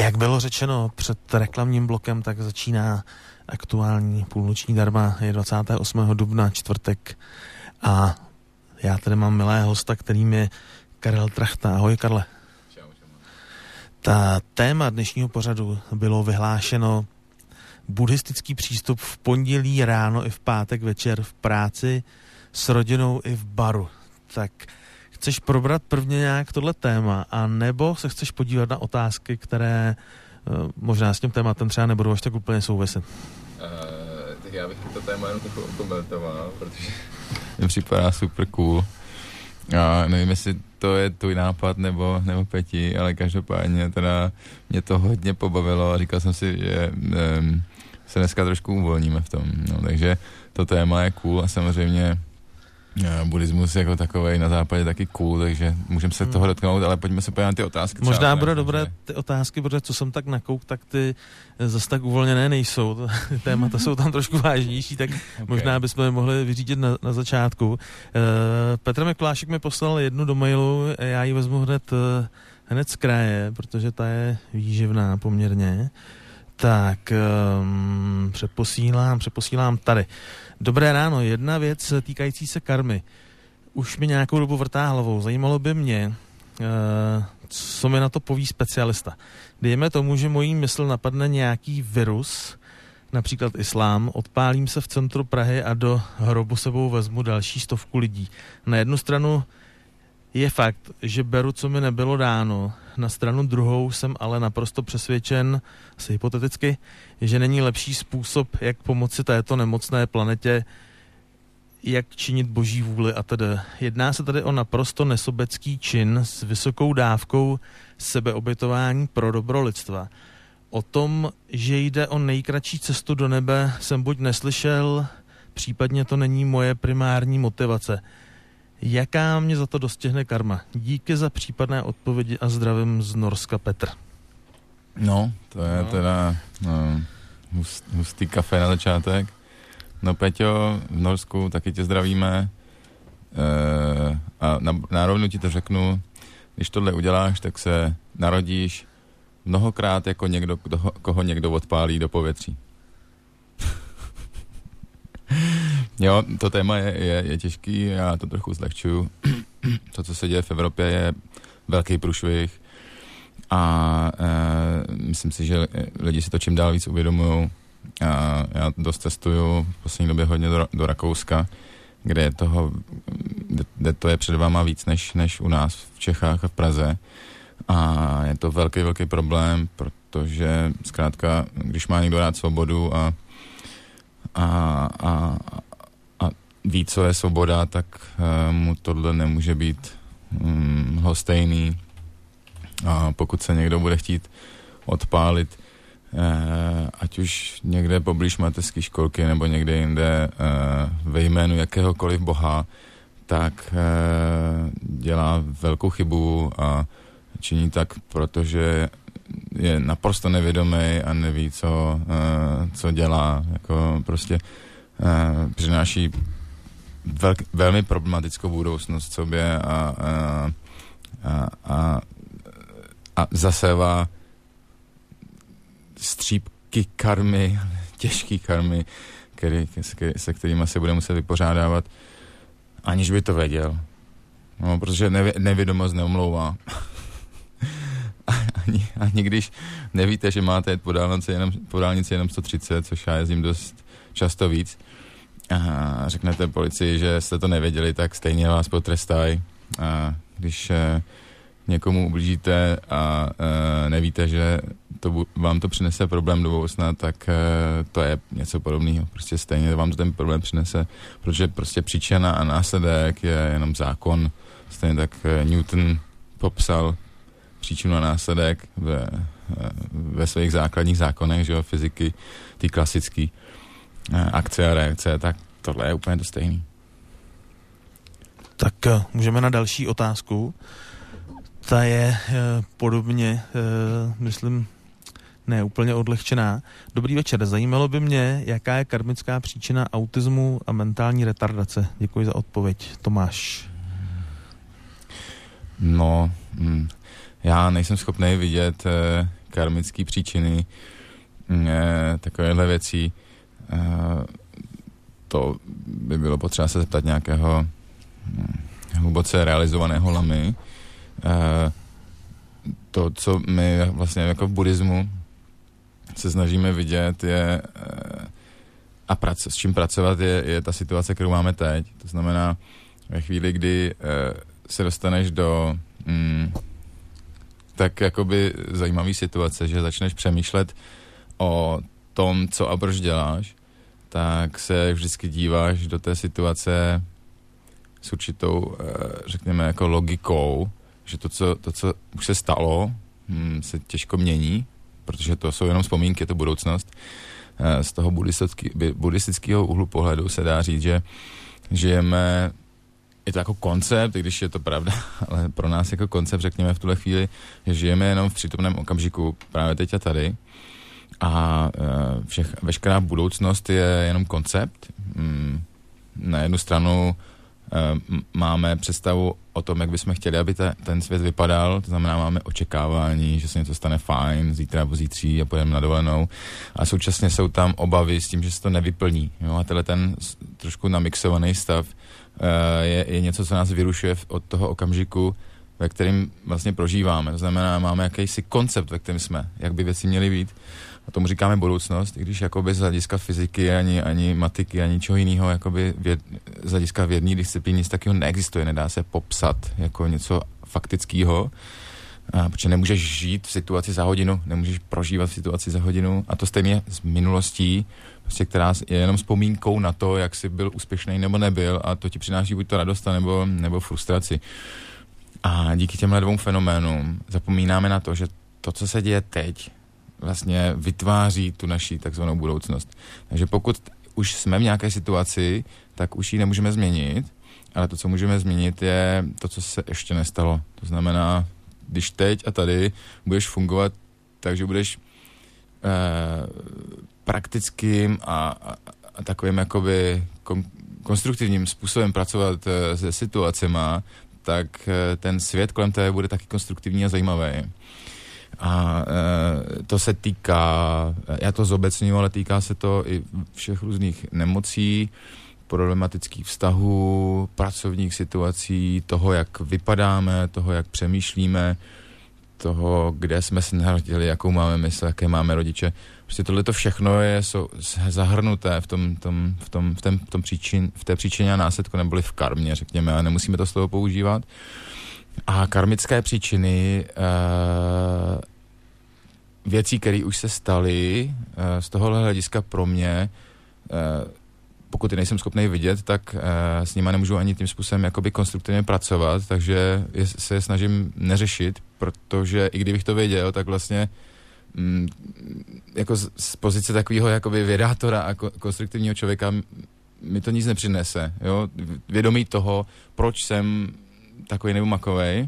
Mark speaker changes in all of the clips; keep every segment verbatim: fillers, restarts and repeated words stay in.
Speaker 1: Jak bylo řečeno před reklamním blokem, tak začíná aktuální půlnoční darma, je dvacátého osmého dubna, čtvrtek, a já tady mám milého hosta, kterým je Karel Trachta. Ahoj, Karle.
Speaker 2: Čau, čau.
Speaker 1: Ta téma dnešního pořadu bylo vyhlášeno buddhistický přístup v pondělí ráno i v pátek večer v práci, s rodinou i v baru. Tak chceš probrat prvně nějak tohle téma, a nebo se chceš podívat na otázky, které uh, možná s tím tématem třeba nebudou až tak úplně souviset?
Speaker 2: Uh, tak já bych to téma jenom trochu okomentoval, protože mi připadá super cool. Já nevím, jestli to je tvůj nápad nebo, nebo Peti, ale každopádně teda mě to hodně pobavilo a říkal jsem si, že um, se dneska trošku uvolníme v tom. No, takže to téma je cool a samozřejmě buddhismus jako takovej na západě taky cool, takže můžeme se toho dotknout, ale pojďme se podívat na ty otázky.
Speaker 1: Možná bude dobré ty otázky, protože co jsem tak nakouk, tak ty zase tak uvolněné nejsou. Témata jsou tam trošku vážnější, tak okay. Možná bychom je mohli vyřídit na, na začátku. Uh, Petr Mikulášek mi poslal jednu do mailu, já ji vezmu hned, hned z kraje, protože ta je výživná poměrně. Tak um, přeposílám, přeposílám tady. Dobré ráno, jedna věc týkající se karmy. Už mi nějakou dobu vrtá hlavou. Zajímalo by mě, uh, co mi na to poví specialista. Dejme tomu, že mojí mysl napadne nějaký virus, například islám, odpálím se v centru Prahy a do hrobu sebou vezmu další stovku lidí. Na jednu stranu je fakt, že beru, co mi nebylo dáno. Na stranu druhou jsem ale naprosto přesvědčen, asi hypoteticky, že není lepší způsob, jak pomoci této nemocné planetě, jak činit boží vůli a tedy. Jedná se tady o naprosto nesobecký čin s vysokou dávkou sebeobětování pro dobro lidstva. O tom, že jde o nejkratší cestu do nebe, jsem buď neslyšel, případně to není moje primární motivace. Jaká mě za to dostihne karma? Díky za případné odpovědi a zdravím z Norska, Petr.
Speaker 2: No, to je no. teda no, hust, hustý kafe na začátek. No Peťo, v Norsku taky tě zdravíme. E, a na, nárovnu ti to řeknu, když tohle uděláš, tak se narodíš mnohokrát jako někdo, kdo, koho někdo odpálí do povětří. Jo, to téma je, je, je těžký, já to trochu zlehčuju. To, co se děje v Evropě, je velký průšvih a e, myslím si, že lidi si to čím dál víc uvědomují. A já dost cestuju v poslední době hodně do, do Rakouska, kde je toho, kde to je před váma víc než, než u nás v Čechách a v Praze. A je to velký, velký problém, protože zkrátka, když má někdo rád svobodu a a, a, a ví, co je svoboda, tak uh, mu tohle nemůže být um, lhostejný. A pokud se někdo bude chtít odpálit, uh, ať už někde poblíž mateřské školky nebo někde jinde uh, ve jménu jakéhokoliv boha, tak uh, dělá velkou chybu a činí tak, protože je naprosto nevědomý a neví, co, uh, co dělá. Jako prostě uh, přináší vel, velmi problematickou budoucnost sobě a, a, a, a, a zasévá střípky karmy, těžký karmy, který, se kterými se bude muset vypořádávat, aniž by to věděl. No, protože nevě, nevědomost neomlouvá. Ani, ani když nevíte, že máte jet po dálnici jenom, po dálnici jenom sto třicet, což já jezdím dost často víc, a řeknete policii, že jste to nevěděli, tak stejně vás potrestají. A když eh, někomu ublížíte a eh, nevíte, že to, vám to přinese problém do budoucna, tak eh, to je něco podobného. Prostě stejně vám to ten problém přinese, protože prostě příčina a následek je jenom zákon. Stejně tak eh, Newton popsal příčinu a následek ve, ve svých základních zákonech, že jo, fyziky, ty klasický akce a reakce, tak tohle je úplně to stejný.
Speaker 1: Tak můžeme na další otázku. Ta je eh, podobně, eh, myslím, ne úplně odlehčená. Dobrý večer, zajímalo by mě, jaká je karmická příčina autismu a mentální retardace. Děkuji za odpověď. Tomáš.
Speaker 2: No, hm. já nejsem schopný vidět eh, karmické příčiny eh, takovéhle věcí. Eh, to by bylo potřeba se zeptat nějakého hm, hluboce realizovaného lamy. Eh, to, co my vlastně jako v buddhismu se snažíme vidět, je eh, a prac, s čím pracovat je, je ta situace, kterou máme teď. To znamená, ve chvíli, kdy eh, se dostaneš do mm, tak jakoby zajímavý situace, že začneš přemýšlet o tom, co a proč děláš, tak se vždycky díváš do té situace s určitou, eh, řekněme, jako logikou, že to, co, to, co už se stalo, hm, se těžko mění, protože to jsou jenom vzpomínky, je to budoucnost. Eh, z toho buddhistického úhlu pohledu se dá říct, že žijeme, je to jako koncept, když je to pravda, ale pro nás jako koncept, řekněme v tuhle chvíli, že žijeme jenom v přítomném okamžiku právě teď a tady a všech, veškerá budoucnost je jenom koncept. Na jednu stranu máme představu o tom, jak bychom chtěli, aby ta, ten svět vypadal, to znamená, máme očekávání, že se něco stane fajn, zítra nebo zítří a půjdeme na dovolenou. A současně jsou tam obavy s tím, že se to nevyplní. Jo? A tenhle ten trošku namixovaný stav je, je něco, co nás vyrušuje od toho okamžiku, ve kterým vlastně prožíváme. To znamená, máme jakýsi koncept, ve kterém jsme, jak by věci měly být. A tomu říkáme budoucnost, i když jakoby z hlediska fyziky, ani, ani matiky, ani ničeho jiného, jakoby věd, z hlediska vědní disciplíny nic takového neexistuje, nedá se popsat jako něco faktického, a protože nemůžeš žít v situaci za hodinu, nemůžeš prožívat v situaci za hodinu a to stejně s minulostí, prostě, která je jenom vzpomínkou na to, jak jsi byl úspěšný nebo nebyl a to ti přináší buď to radost nebo, nebo frustraci. A díky těmhle dvou fenoménům zapomínáme na to, že to, co se děje teď, vlastně vytváří tu naši takzvanou budoucnost. Takže pokud už jsme v nějaké situaci, tak už ji nemůžeme změnit, ale to, co můžeme změnit, je to, co se ještě nestalo. To znamená, když teď a tady budeš fungovat tak, že budeš eh, praktickým a, a, a takovým jakoby kon, konstruktivním způsobem pracovat eh, se situacema, tak eh, ten svět kolem tebe bude taky konstruktivní a zajímavý. A e, to se týká, já to zobecňuji, ale týká se to i všech různých nemocí, problematických vztahů, pracovních situací, toho, jak vypadáme, toho, jak přemýšlíme, toho, kde jsme se narodili, jakou máme mysl, jaké máme rodiče. Prostě tohleto všechno je jsou zahrnuté v, tom, tom, v, tom, v, tom, v, tom příčin, v té příčině a následku, neboli v karmě, řekněme, a nemusíme to slovo používat. A karmické příčiny uh, věcí, které už se staly, uh, z tohohle hlediska pro mě, uh, pokud je nejsem schopný vidět, tak uh, s nima nemůžu ani tím způsobem jakoby konstruktivně pracovat, takže je, se je snažím neřešit, protože i kdybych to věděl, tak vlastně mm, jako z, z pozice takového jakoby vědátora a ko, konstruktivního člověka mi to nic nepřinese. Jo? Vědomí toho, proč jsem takový nebo makovej,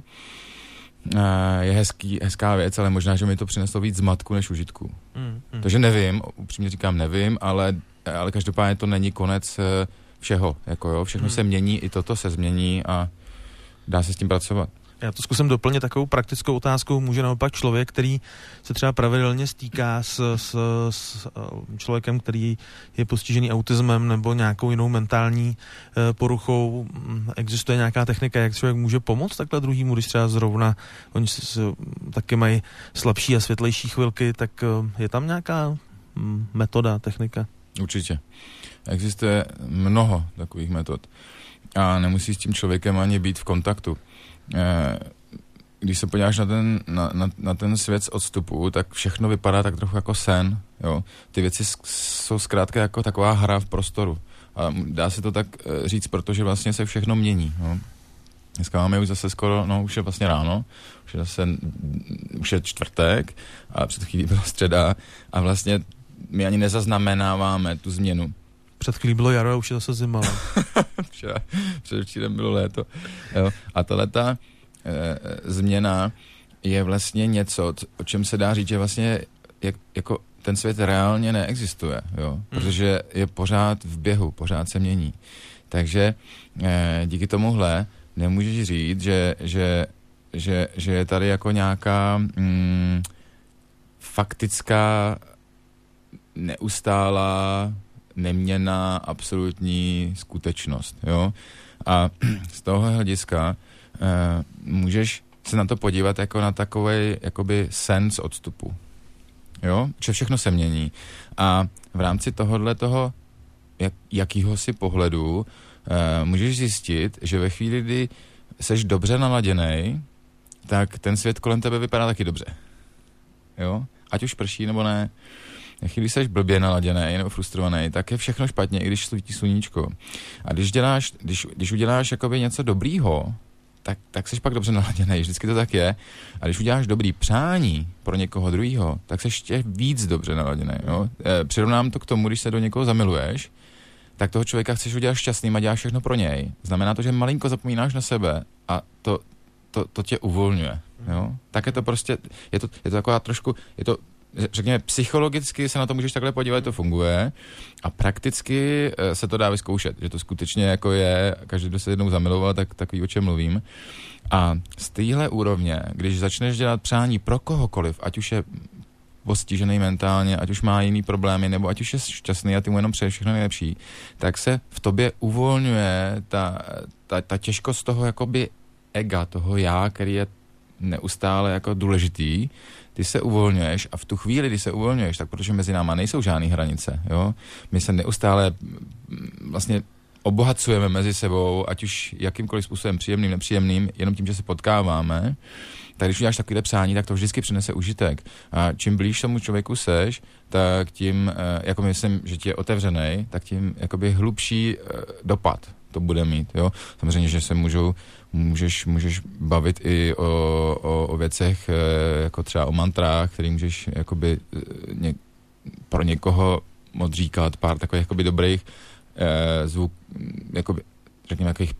Speaker 2: je hezký, hezká věc, ale možná, že mi to přineslo víc zmatku než užitku. Mm, mm. Takže nevím, upřímně říkám nevím, ale, ale každopádně to není konec všeho. Jako jo, všechno mm. se mění, i toto se změní a dá se s tím pracovat.
Speaker 1: Já to zkusím doplnit takovou praktickou otázkou. Může naopak člověk, který se třeba pravidelně stýká s, s, s člověkem, který je postižený autismem nebo nějakou jinou mentální e, poruchou, existuje nějaká technika, jak člověk může pomoct takhle druhýmu, když třeba zrovna oni s, s, taky mají slabší a světlejší chvilky, tak e, je tam nějaká m, metoda, technika?
Speaker 2: Určitě. Existuje mnoho takových metod a nemusí s tím člověkem ani být v kontaktu. Když se podíváš na ten, na, na, na ten svět z odstupu, tak všechno vypadá tak trochu jako sen. Jo? Ty věci jsou zkrátka jako taková hra v prostoru. A dá se to tak říct, protože vlastně se všechno mění. Jo? Dneska máme už zase skoro, no už je vlastně ráno, už je zase, už je čtvrtek a před chvílí byla středa a vlastně my ani nezaznamenáváme tu změnu.
Speaker 1: Před chvílí bylo jaro a už je zase zima.
Speaker 2: Včera, předevčírem bylo léto. Jo. A tahleta e, změna je vlastně něco, o čem se dá říct, že vlastně jak, jako ten svět reálně neexistuje, jo. Hmm. Protože je pořád v běhu, pořád se mění. Takže e, díky tomuhle nemůžeš říct, že, že že, že je tady jako nějaká mm, faktická, neustálá, neměnná, absolutní skutečnost, jo. A z toho hlediska eh, můžeš se na to podívat jako na takovej jakoby sen z odstupu, jo, že všechno se mění. A v rámci tohohle toho jak, jakýhosi pohledu eh, můžeš zjistit, že ve chvíli, kdy seš dobře naladěnej, tak ten svět kolem tebe vypadá taky dobře. Jo? Ať už prší nebo ne. Když jsi blbě naladěnej nebo frustrovaný, tak je všechno špatně, i když svítí sluníčko. A když děláš, když, když uděláš jakoby něco dobrýho, tak, tak jsi pak dobře naladěnej, vždycky to tak je. A když uděláš dobrý přání pro někoho druhýho, tak jsi ještě víc dobře naladěnej. Jo? E, přirovnám to k tomu, když se do někoho zamiluješ, tak toho člověka chceš udělat šťastným a děláš všechno pro něj. Znamená to, že malinko zapomínáš na sebe a to, to, to tě uvolňuje. Jo? Tak je to prostě, je to, je to taková trošku, je to, řekněme, psychologicky se na to můžeš takhle podívat, to funguje a prakticky se to dá vyzkoušet, že to skutečně jako je, každý, kdo se jednou zamiloval, tak, tak ví, o čem mluvím. A z téhle úrovně, když začneš dělat přání pro kohokoliv, ať už je postižený mentálně, ať už má jiný problémy, nebo ať už je šťastný a ty mu jenom přeješ všechno nejlepší, tak se v tobě uvolňuje ta, ta, ta těžkost toho jakoby ega, toho já, který je neustále jako důležitý, ty se uvolňuješ a v tu chvíli, kdy se uvolňuješ, tak protože mezi náma nejsou žádné hranice, jo, my se neustále vlastně obohacujeme mezi sebou, ať už jakýmkoliv způsobem příjemným, nepříjemným, jenom tím, že se potkáváme, tak když uděláš takovýhle přání, tak to vždycky přinese užitek. A čím blíž tomu člověku seš, tak tím, jako myslím, že ti je otevřenej, tak tím jakoby hlubší dopad to bude mít, jo. Samozřejmě, že se můžou, můžeš, můžeš bavit i o, o, o věcech, jako třeba o mantrách, který můžeš jakoby ně, pro někoho odříkat pár takových jakoby dobrých eh, zvuk, jakoby, řekněme, jakých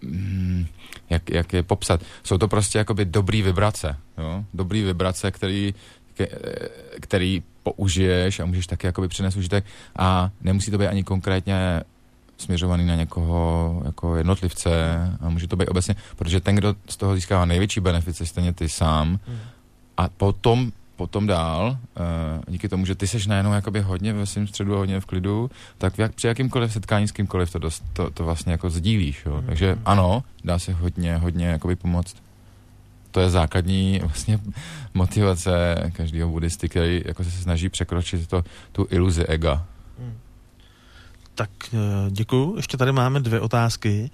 Speaker 2: Jak, jak je popsat. Jsou to prostě jakoby dobrý vibrace, jo? Dobrý vibrace, který, který použiješ a můžeš taky jakoby přinést užitek a nemusí to být ani konkrétně směřovaný na někoho jako jednotlivce a může to být obecně, protože ten, kdo z toho získává největší benefit, je stejně ty sám a potom potom dál, uh, díky tomu, že ty seš najednou jakoby hodně ve svém středu a hodně v klidu, tak jak, při jakýmkoliv setkání s kýmkoliv to, dost, to, to vlastně jako sdílíš, jo. Mm. Takže ano, dá se hodně, hodně jakoby pomoct. To je základní vlastně motivace každého buddhisty, který jako se snaží překročit to, tu iluzi ega. Mm.
Speaker 1: Tak děkuju. Ještě tady máme dvě otázky.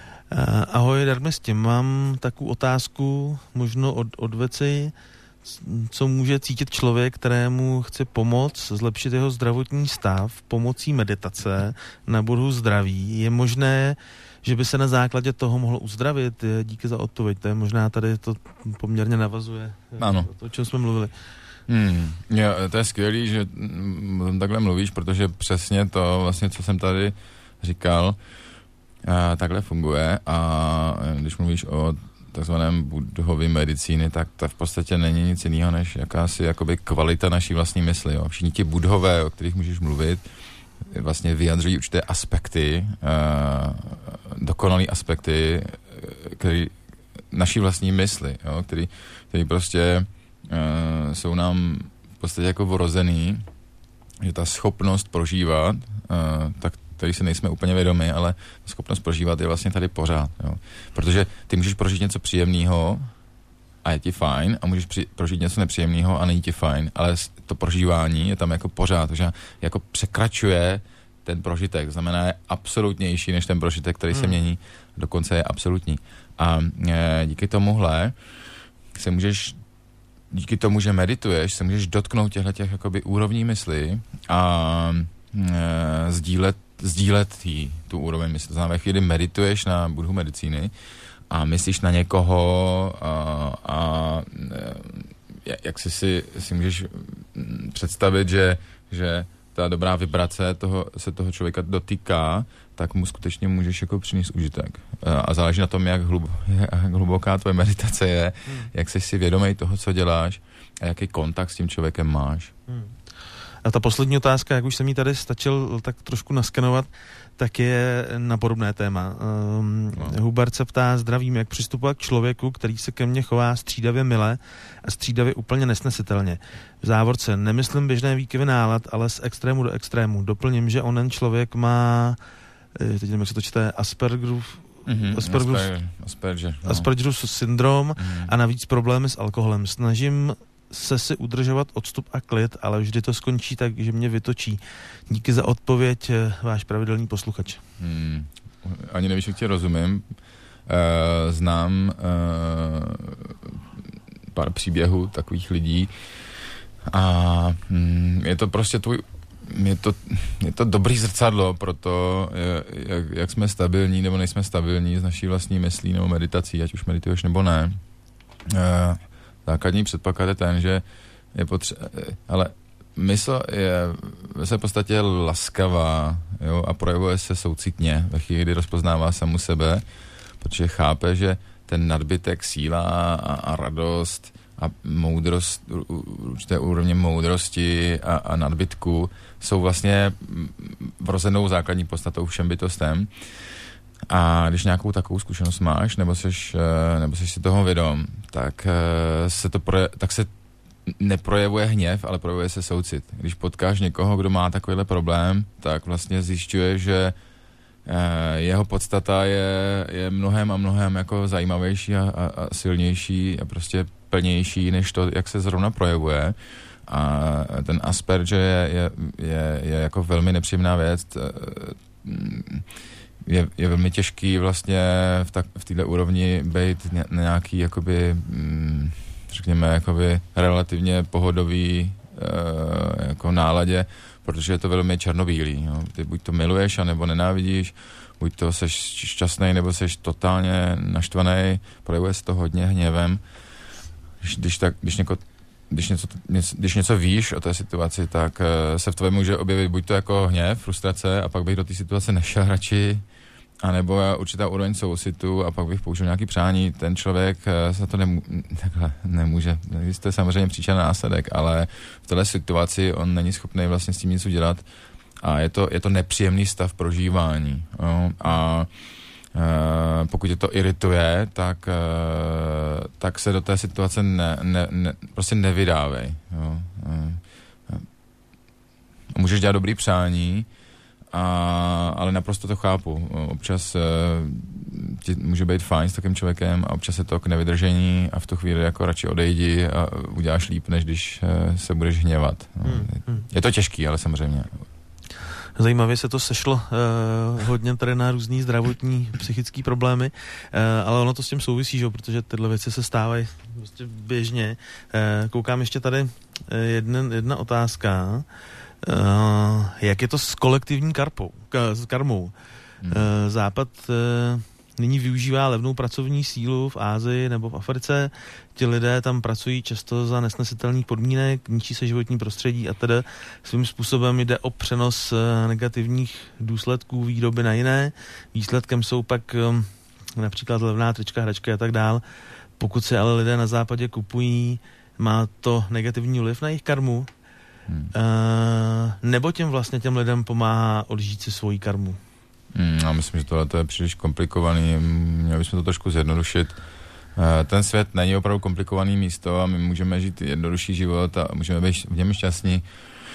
Speaker 1: Ahoj, Darmisti, mám takovou otázku možno od, od věci, co může cítit člověk, kterému chce pomoct zlepšit jeho zdravotní stav pomocí meditace na budhu zdraví. Je možné, že by se na základě toho mohlo uzdravit? Díky za odpověď. To je možná tady to poměrně navazuje.
Speaker 2: Ano.
Speaker 1: To, o čem jsme mluvili.
Speaker 2: Hmm. Jo, to je skvělý, že takhle mluvíš, protože přesně to vlastně, co jsem tady říkal, takhle funguje a když mluvíš o takzvaném buddhově medicíny, tak to v podstatě není nic jiného, než jakási jakoby kvalita naší vlastní mysli. Jo. Všichni ti buddhové, o kterých můžeš mluvit, vlastně vyjadřují určité aspekty, uh, dokonalý aspekty, který naší vlastní mysli, jo, který, který prostě uh, jsou nám v podstatě jako vrozený, že ta schopnost prožívat, uh, tak který si nejsme úplně vědomi, ale schopnost prožívat je vlastně tady pořád. Jo. Protože ty můžeš prožít něco příjemného a je ti fajn a můžeš při, prožít něco nepříjemného a není ti fajn, ale to prožívání je tam jako pořád, takže jako překračuje ten prožitek, znamená je absolutnější než ten prožitek, který hmm. se mění, dokonce je absolutní. A e, díky tomuhle se můžeš, díky tomu, že medituješ, se můžeš dotknout těchto těch jakoby úrovní mysli a e, sdílet sdílet tý, tu úroveň mysli. To znamená, chvíli medituješ na buddhu medicíny a myslíš na někoho a, a jak si, si si můžeš představit, že, že ta dobrá vibrace toho, se toho člověka dotýká, tak mu skutečně můžeš jako přinést užitek. A záleží na tom, jak, hlub, jak hluboká tvoje meditace je, hmm. jak jsi si vědomý toho, co děláš a jaký kontakt s tím člověkem máš. Hmm.
Speaker 1: A ta poslední otázka, jak už jsem ji tady stačil tak trošku naskenovat, tak je na podobné téma. Um, no. Hubert se ptá, zdravím, jak přistupovat k člověku, který se ke mně chová střídavě mile a střídavě úplně nesnesitelně. V závorce nemyslím běžné výkyvy nálad, ale z extrému do extrému. Doplním, že onen člověk má, teď nevím, jak se to čte, Aspergerův
Speaker 2: Mm-hmm,
Speaker 1: Aspergerův,
Speaker 2: Asperger, Asperger, no.
Speaker 1: Aspergerův syndrom mm. a navíc problémy s alkoholem. Snažím se si udržovat odstup a klid, ale vždy to skončí tak, že mě vytočí. Díky za odpověď, váš pravidelný posluchač.
Speaker 2: Hmm. Ani nevíš, jak tě rozumím. E, znám e, pár příběhů takových lidí a mm, je to prostě tvůj Je to, je to dobrý zrcadlo pro to, jak, jak jsme stabilní nebo nejsme stabilní z naší vlastní myslí nebo meditací, ať už medituješ nebo ne. E, základní předpoklad je ten, že je potřeba, ale mysl je ve podstatě laskavá, jo, a projevuje se soucitně ve chvíli, kdy rozpoznává samu sebe, protože chápe, že ten nadbytek, síla a, a radost a moudrost, určité úrovně moudrosti a, a nadbytku jsou vlastně vrozenou základní podstatou všem bytostem. A když nějakou takovou zkušenost máš, nebo seš, nebo seš si toho vědom, tak se, to proje, tak se neprojevuje hněv, ale projevuje se soucit. Když potkáš někoho, kdo má takovýhle problém, tak vlastně zjišťuješ, že jeho podstata je, je mnohem a mnohem jako zajímavější a, a, a silnější a prostě plnější, než to, jak se zrovna projevuje. A ten Asperger je, je, je, je jako velmi nepříjemná věc. Je, je velmi těžký vlastně v, tak, v této úrovni být nějaký jakoby, řekněme, jakoby relativně pohodový jako náladě, protože je to velmi černobílý. Jo. Ty buď to miluješ, anebo nenávidíš, buď to seš šťastnej, nebo seš totálně naštvaný, projevuje se to hodně hněvem. Když, když, tak, když, něko, když, něco, když něco víš o té situaci, tak uh, se v tobě může objevit buď to jako hněv, frustrace a pak bych do té situace nešel radši, anebo určitá úroveň soucitu a pak bych použil nějaký přání. Ten člověk uh, se to nemů, takhle nemůže. To je samozřejmě příčina následek, ale v této situaci on není schopný vlastně s tím nic udělat a je to, je to nepříjemný stav prožívání. Jo? A Uh, pokud je to irituje, tak, uh, tak se do té situace ne, ne, ne, prostě nevydávej. Jo. Uh, můžeš dělat dobrý přání, a, ale naprosto to chápu. Občas uh, ti může být fajn s takým člověkem a občas je to k nevydržení a v tu chvíli jako radši odejdi a uděláš líp, než když uh, se budeš hněvat. Hmm, hmm. Je to těžký, ale samozřejmě.
Speaker 1: Zajímavě se to sešlo uh, hodně tady na různý zdravotní, psychické problémy, uh, ale ono to s tím souvisí, že? Protože tyhle věci se stávají prostě běžně. Uh, koukám ještě tady uh, jedna, jedna otázka. Uh, jak je to s kolektivní karpou, k, s karmou? Hmm. Uh, Západ uh, nyní využívá levnou pracovní sílu v Ázii nebo v Africe. Ti lidé tam pracují často za nesnesitelných podmínek, ničí se životní prostředí a tedy svým způsobem jde o přenos negativních důsledků výroby na jiné. Výsledkem jsou pak um, například levná trička, hračky a tak dál. Pokud se ale lidé na západě kupují, má to negativní vliv na jejich karmu. Hmm. Uh, nebo těm vlastně těm lidem pomáhá odžít si svoji karmu?
Speaker 2: Hmm, já myslím, že tohle je příliš komplikovaný. Měli bychom to trošku zjednodušit. Ten svět není opravdu komplikovaný místo a my můžeme žít jednodušší život a můžeme být v něm šťastní.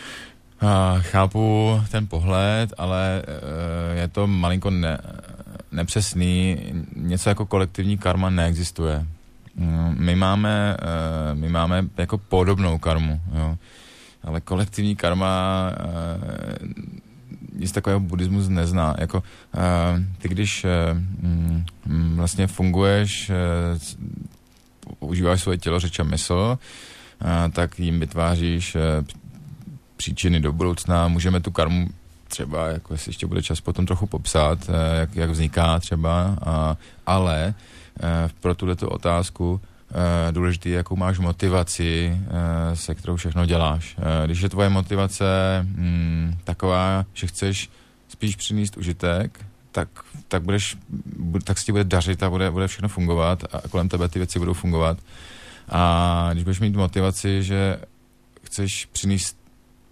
Speaker 2: Chápu ten pohled, ale je to malinko ne, nepřesný. Něco jako kolektivní karma neexistuje. My máme, my máme jako podobnou karmu, jo. Ale kolektivní karma nic takového buddhismus nezná. Jako, uh, ty když uh, vlastně funguješ, uh, používáš svoje tělo, řeč a mysl, uh, tak jim vytváříš uh, příčiny do budoucna. Můžeme tu karmu třeba, jako jestli ještě bude čas potom trochu popsat, uh, jak, jak vzniká třeba, uh, ale uh, pro tuhletu otázku Uh, důležitý je, jakou máš motivaci, uh, se kterou všechno děláš. Uh, když je tvoje motivace mm, taková, že chceš spíš přinést užitek, tak, tak, budeš, bu, tak se ti bude dařit a bude, bude všechno fungovat a kolem tebe ty věci budou fungovat. A když budeš mít motivaci, že chceš přinést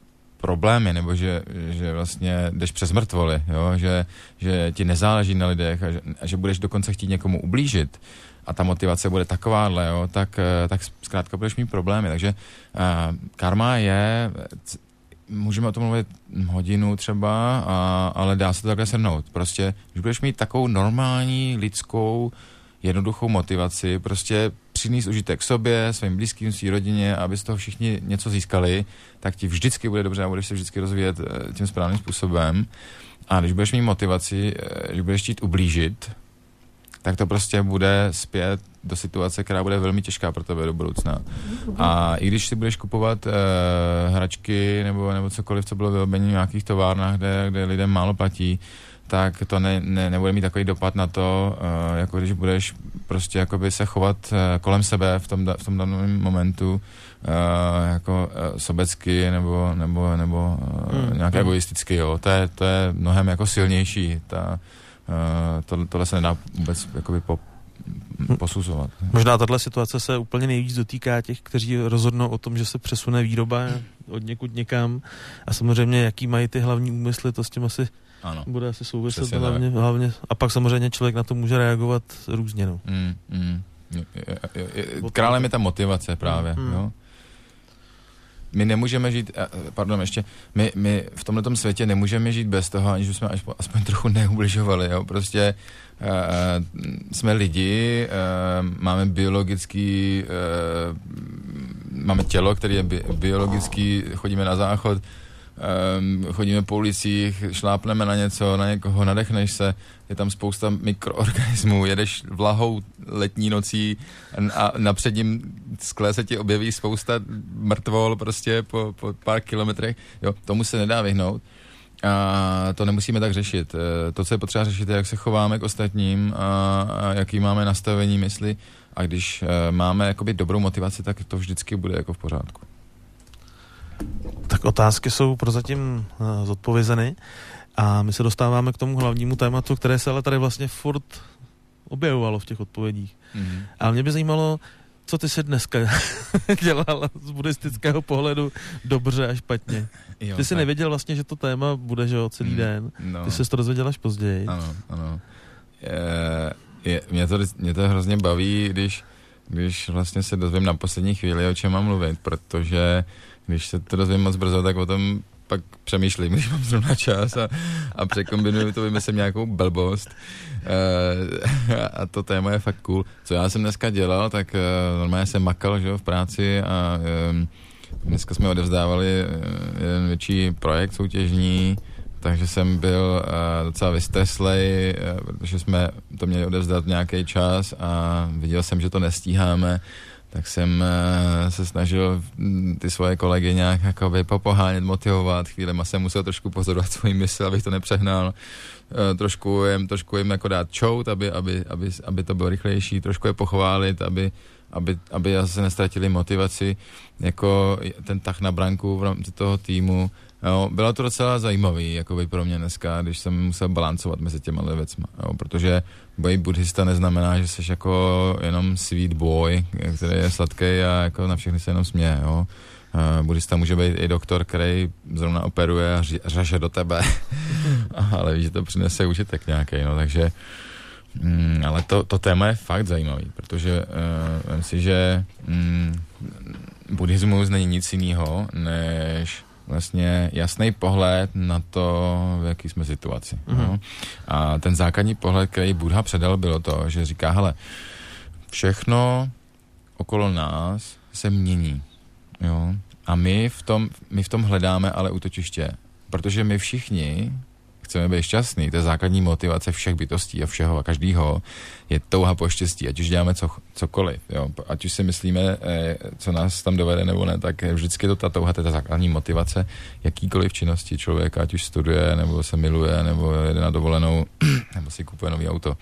Speaker 2: problémy, nebo že, že vlastně jdeš přes mrtvoly, jo? Že, že ti nezáleží na lidech a že, a že budeš dokonce chtít někomu ublížit a ta motivace bude takováhle, jo? Tak, tak zkrátka budeš mít problémy. Takže uh, karma je, můžeme o tom mluvit hodinu třeba, a, ale dá se to takhle shrnout. Prostě, když budeš mít takovou normální, lidskou, jednoduchou motivaci, prostě přinést užitek sobě, svým blízkým, svým rodině, aby z toho všichni něco získali, tak ti vždycky bude dobře a budeš se vždycky rozvíjet tím správným způsobem. A když budeš mít motivaci, když budeš chtít ublížit, tak to prostě bude zpět do situace, která bude velmi těžká pro tebe do budoucna. A i když si budeš kupovat uh, hračky nebo, nebo cokoliv, co bylo vyrobení v nějakých továrnách, kde, kde lidem málo platí, tak to ne, ne, nebude mít takový dopad na to, uh, jako když budeš prostě jakoby se chovat uh, kolem sebe v tom, da, v tom daném momentu uh, jako uh, sobecky nebo, nebo, nebo uh, hmm. nějak hmm. egoisticky, jo. To je, to je mnohem jako silnější. Ta, uh, to, tohle se nedá vůbec jakoby po, posuzovat.
Speaker 1: Možná tato situace se úplně nejvíc dotýká těch, kteří rozhodnou o tom, že se přesune výroba od někud někam a samozřejmě jaký mají ty hlavní úmysly, to s tím asi ano. Bude asi souviset hlavně, hlavně. A pak samozřejmě člověk na to může reagovat různě. No.
Speaker 2: Mm, mm. Je, je, je, králem je ta motivace právě. Mm. Jo? My nemůžeme žít, pardon, ještě, my, my v tomhletom světě nemůžeme žít bez toho, aniž jsme aspoň trochu neubližovali. Jo? Prostě uh, jsme lidi, uh, máme biologický, uh, máme tělo, které je bi- biologický, chodíme na záchod, Um, chodíme po ulicích, šlápneme na něco, na někoho, nadechneš se, je tam spousta mikroorganismů, jedeš vlahou letní nocí a na předním skle se ti objeví spousta mrtvol prostě po, po pár kilometrech, jo, tomu se nedá vyhnout a to nemusíme tak řešit. To, co je potřeba řešit, je, jak se chováme k ostatním a, a jaký máme nastavení mysli a když uh, máme jakoby dobrou motivaci, tak to vždycky bude jako v pořádku.
Speaker 1: Tak otázky jsou prozatím uh, zodpovězeny a my se dostáváme k tomu hlavnímu tématu, které se ale tady vlastně furt objevovalo v těch odpovědích. Mm-hmm. A mě by zajímalo, co ty jsi dneska dělal z buddhistického pohledu dobře a špatně. Jo, ty jsi tak nevěděl vlastně, že to téma bude, že jo, celý mm, den. No. Ty jsi to dozvěděl až později.
Speaker 2: Ano, ano. Je, je, mě, to, mě to hrozně baví, když, když vlastně se dozvím na poslední chvíli, o čem mám mluvit, protože když se to dozvím moc brzo, tak o tom pak přemýšlím, když mám zrovna čas a, a překombinuju to, vymyslím nějakou blbost. E, a to téma je fakt cool. Co já jsem dneska dělal, tak e, normálně jsem makal, že jo, v práci a e, dneska jsme odevzdávali e, jeden větší projekt soutěžní, takže jsem byl e, docela vystreslej, e, protože jsme to měli odevzdat nějaký čas a viděl jsem, že to nestíháme. Tak jsem uh, se snažil ty svoje kolegy nějak jakoby popohánět, motivovat. Chvílema jsem musel trošku pozorovat svůj mysl, abych to nepřehnal. Uh, trošku jim, trošku jim jako dát čout, aby, aby, aby, aby to bylo rychlejší, trošku je pochválit, aby, aby, aby se nestratili motivaci, jako ten tah na branku v rámci toho týmu. Jo, bylo to docela zajímavý, jakoby pro mě dneska, když jsem musel balancovat mezi těma věcma, jo, protože boj buddhista neznamená, že jsi jako jenom sweet boy, který je sladký a jako na všechny se jenom směje, jo. Uh, buddhista může být i doktor, který zrovna operuje a řeže do tebe, ale víš, že to přinese užitek nějaký, no, takže mm, ale to, to téma je fakt zajímavý, protože uh, vem si, že mm, buddhismus není nic jiného, než vlastně jasný pohled na to, v jaký jsme situaci. Mm-hmm. No? A ten základní pohled, který Buddha předal, bylo to, že říká, hele, všechno okolo nás se mění. Jo? A my v tom, my v tom hledáme ale útočiště, protože my všichni chceme být šťastný, to je základní motivace všech bytostí a všeho a každýho, je touha po štěstí, ať už děláme co, cokoliv, jo? Ať už si myslíme, eh, co nás tam dovede nebo ne, tak vždycky to ta touha, to je ta základní motivace jakýkoliv činnosti člověka, ať už studuje, nebo se miluje, nebo jede na dovolenou, nebo si kupuje nový auto.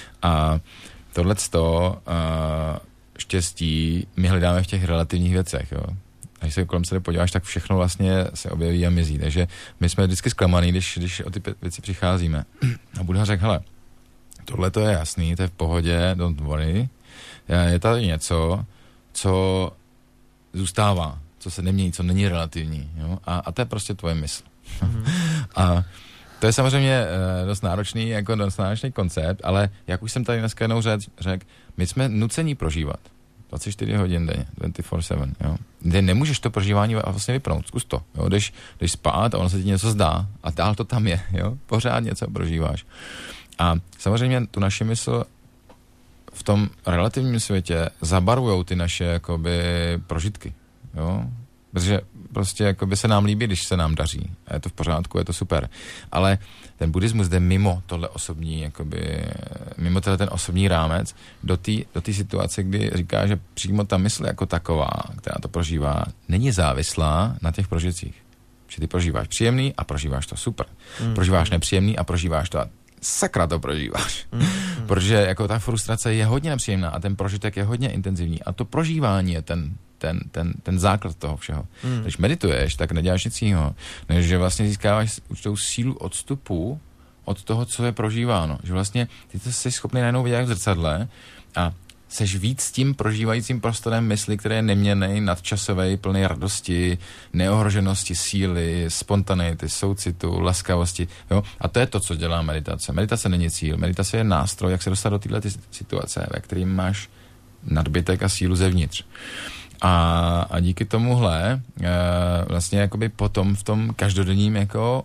Speaker 2: A tohleto uh, štěstí my hledáme v těch relativních věcech, jo? A když se kolem sebe podíváš, tak všechno vlastně se objeví a mizí. Takže my jsme vždycky zklamaný, když, když o ty věci přicházíme. A Buddha řekl, hele, tohle to je jasný, to je v pohodě, don't worry. Je tady něco, co zůstává. co se nemění, co není relativní. Jo? A, a to je prostě tvoje mysl. Mm. A to je samozřejmě uh, dost náročný, jako dost náročný koncept, ale jak už jsem tady dneska jednou řekl, řek, my jsme nucení prožívat. dvacet čtyři hodin denně, dvacet čtyři sedm, jo. Kde nemůžeš to prožívání vlastně vypnout, zkus to, jo. Jdeš, jdeš spát a ono se ti něco zdá a dál to tam je, jo. Pořád něco prožíváš. A samozřejmě tu naši mysl v tom relativním světě zabarvujou ty naše, jakoby, prožitky, jo. Protože prostě jakoby se nám líbí, když se nám daří. A je to v pořádku, je to super. Ale ten buddhismus jde mimo tohle osobní, jakoby, mimo tohle ten osobní rámec do té do té situace, kdy říká, že přímo ta mysl jako taková, která to prožívá, není závislá na těch prožitcích. Že ty prožíváš příjemný a prožíváš to super. Mm. Prožíváš nepříjemný a prožíváš to a sakra to prožíváš. Mm. Protože jako ta frustrace je hodně nepříjemná a ten prožitek je hodně intenzivní a to prožívání je ten Ten, ten, ten základ toho všeho. Mm. Když medituješ, tak neděláš nic jiného, než že vlastně získáváš určitou sílu odstupu od toho, co je prožíváno. Že vlastně ty to jsi schopný najednou vidět v zrcadle a seš víc s tím prožívajícím prostorem mysli, který je neměnný, nadčasový, plný radosti, neohroženosti, síly, spontaneity, soucitu, laskavosti. Jo? A to je to, co dělá meditace. Meditace není cíl. Meditace je nástroj, jak se dostat do této situace, ve kterým máš nadbytek a sílu zevnitř. A, a díky tomuhle e, vlastně jakoby potom v tom každodenním jako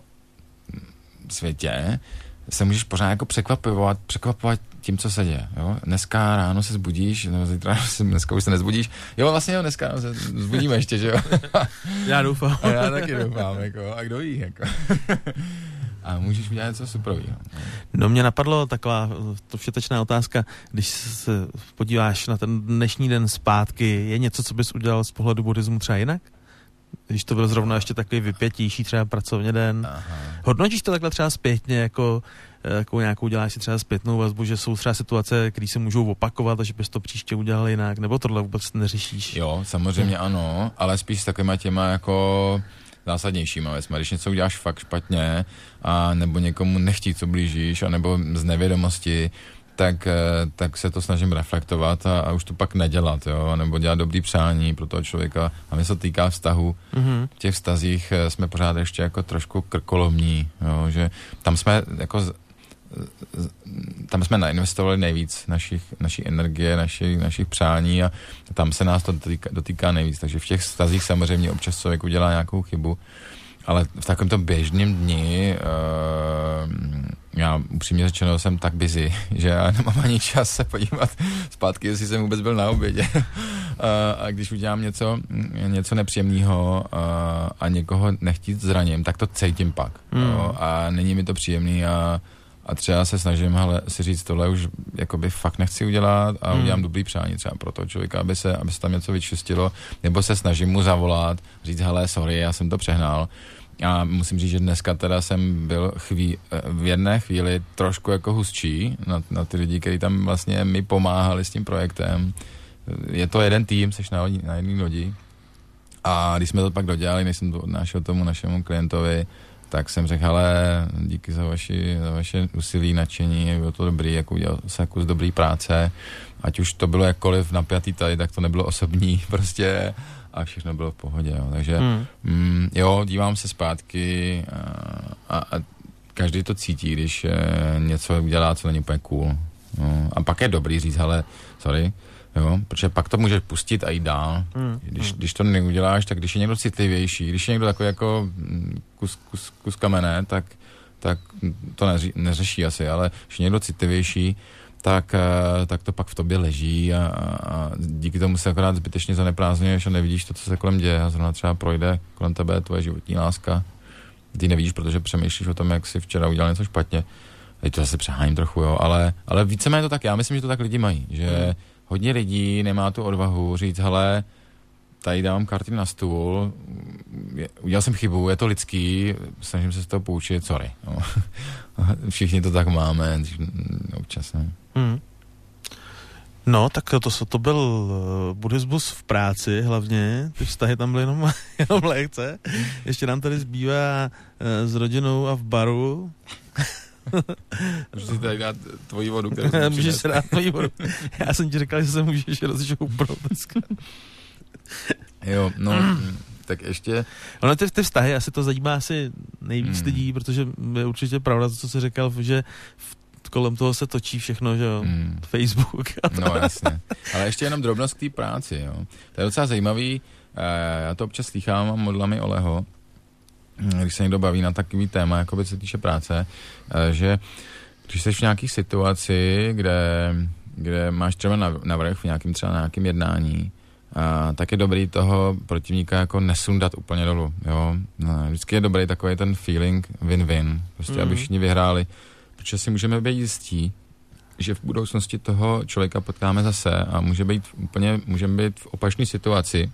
Speaker 2: světě se můžeš pořád jako překvapovat, překvapovat tím, co se děje. Jo? Dneska ráno se zbudíš, nebo zítra, dneska už se nezbudíš. Jo, vlastně jo, dneska ráno se zbudíme ještě, že jo?
Speaker 1: Já doufám.
Speaker 2: A já taky doufám, jako, a kdo ví, jako. A můžeš udělat něco superového.
Speaker 1: No mě napadlo taková to všetečná otázka, když se podíváš na ten dnešní den zpátky, je něco, co bys udělal z pohledu buddhismu třeba jinak? Když to byl zrovna ještě takový vypětější třeba pracovně den. Aha. Hodnotíš to takhle třeba zpětně, jako, jako nějakou děláš si třeba zpětnou vazbu, že jsou třeba situace, které se můžou opakovat a že bys to příště udělal jinak, nebo tohle vůbec neřešíš?
Speaker 2: Jo, samozřejmě no. Ano, ale spíš s takovýma těma jako zásadnějšíma věcma. Když něco uděláš fakt špatně a nebo někomu nechtít, co blížíš, a nebo z nevědomosti, tak, tak se to snažím reflektovat a, a už to pak nedělat, jo, nebo dělat dobrý přání pro toho člověka. A mě se to týká vztahu. Mm-hmm. V těch vztazích jsme pořád ještě jako trošku krkolomní, jo, že tam jsme jako z, z, tam jsme nainvestovali nejvíc našich, naší energie, naši, našich přání a tam se nás to dotýká, dotýká nejvíc. Takže v těch vztazích samozřejmě občas člověk udělá nějakou chybu, ale v takovém tom běžném dni uh, já upřímně řečeno jsem tak busy, že já nemám ani čas se podívat zpátky, jestli jsem vůbec byl na obědě. uh, a když udělám něco, něco nepříjemného uh, a někoho nechtít zraním, tak to cítím pak. Mm. Jo, a není mi to příjemný a A třeba se snažím hele, si říct, tohle už jakoby fakt nechci udělat a udělám hmm. dobrý přání třeba pro toho člověka, aby se, aby se tam něco vyčistilo, nebo se snažím mu zavolat, říct, hele, sorry, já jsem to přehnal. A musím říct, že dneska teda jsem byl chví, v jedné chvíli trošku jako hustší na, na ty lidi, kteří tam vlastně mi pomáhali s tím projektem. Je to jeden tým, seš na, na jedné lodi. A když jsme to pak dodělali, než jsem to odnášel tomu našemu klientovi, tak jsem řekl, hele, díky za, vaši, za vaše úsilí, nadšení, bylo to dobrý, jako udělal se kus dobrý práce, ať už to bylo jakkoliv napjatý tady, tak to nebylo osobní prostě a všechno bylo v pohodě, jo. Takže hmm. mm, jo, dívám se zpátky a, a, a každý to cítí, když e, něco udělá, co není úplně cool. No. A pak je dobrý říct, hele, sorry, jo, protože pak to můžeš pustit a jít dál. Hmm. Když, když to neuděláš, tak když je někdo citlivější, když je někdo takový jako kus, kus, kus kamene, tak, tak to neři, neřeší asi, ale když je někdo citlivější, tak, tak to pak v tobě leží a, a díky tomu se akorát zbytečně zaneprázdňuješ a nevidíš to, co se kolem děje a zrovna třeba projde kolem tebe tvoje životní láska. Ty nevidíš, protože přemýšlíš o tom, jak jsi včera udělal něco špatně. Teď to zase přeháním trochu, jo, ale, ale víceméně to tak, já myslím, že to tak lidi mají, že hmm. hodně lidí nemá tu odvahu říct, hele, tady dávám karty na stůl, udělal jsem chybu, je to lidský, snažím se z toho poučit, sorry. No. Všichni to tak máme, občas, ne? Hmm.
Speaker 1: No, tak to, to byl buddhismus v práci hlavně, ty vztahy tam byly jenom, jenom lehce. Ještě nám tady zbývá s rodinou a v baru.
Speaker 2: Můžu si tady dát tvoji vodu, kterou
Speaker 1: Můžeš si dát tvoji vodu. Já jsem ti říkal, že se můžeš rozžoupnout dneska.
Speaker 2: Jo, no, tak ještě...
Speaker 1: Ono ty, ty vztahy, asi to zajímá asi nejvíc hmm. lidí, protože je určitě pravda to, co jsi říkal, že v, kolem toho se točí všechno, že jo, hmm. Facebook.
Speaker 2: No jasně, ale ještě jenom drobnost k té práci, jo. To je docela zajímavý, já to občas slýchám a modlami Oleho, když se někdo baví na takový téma, jakoby se týče práce, že když jsi v nějaký situaci, kde, kde máš třeba navrch v nějakým třeba nějakým jednání, a tak je dobrý toho protivníka jako nesundat úplně dolů, jo. No, vždycky je dobrý takový ten feeling win-win, prostě mm. aby všichni vyhráli, protože si můžeme být jistí, že v budoucnosti toho člověka potkáme zase a může být úplně, můžeme být v opačné situaci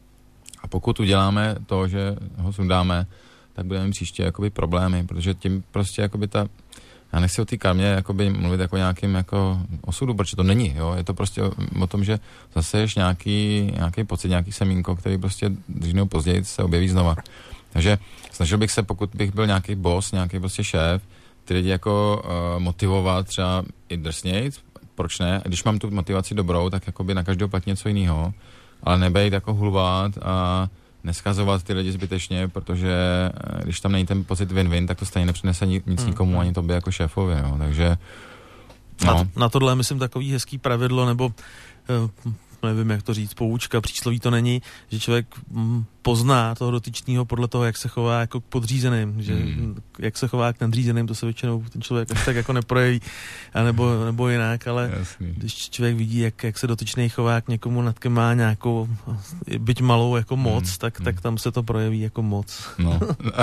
Speaker 2: a pokud uděláme to, že ho sundáme, tak budeme příště jakoby problémy, protože tím prostě jakoby ta, já nechci o té karmě jakoby mluvit jako nějakým jako osudu, protože to není, jo, je to prostě o, o tom, že zase ješ nějaký, nějaký pocit, nějaký semínko, který prostě dřív nebo později se objeví znova. Takže snažil bych se, pokud bych byl nějaký boss, nějaký prostě šéf, ty lidi jako uh, motivovat třeba i drsnějc, proč ne? Když mám tu motivaci dobrou, tak jakoby na každého platí něco jiného, ale nebejt jako hulvat a neskazovat ty lidi zbytečně, protože když tam není ten pocit win-win, tak to stejně nepřinese nic hmm. nikomu, ani tobě jako šéfovi, jo. Takže
Speaker 1: no. Na, na tohle je, myslím, takový hezký pravidlo, nebo uh, nevím, jak to říct, poučka, přísloví to není, že člověk mm, pozná toho dotyčného podle toho, jak se chová jako k podřízeným, že hmm. jak se chová k nadřízeným, to se většinou ten člověk až tak jako neprojeví, nebo, nebo jinak, ale jasný. Když člověk vidí, jak, jak se dotyčný chová k někomu, nad kým má nějakou, byť malou jako moc, hmm. tak, tak tam se to projeví jako moc.
Speaker 2: No,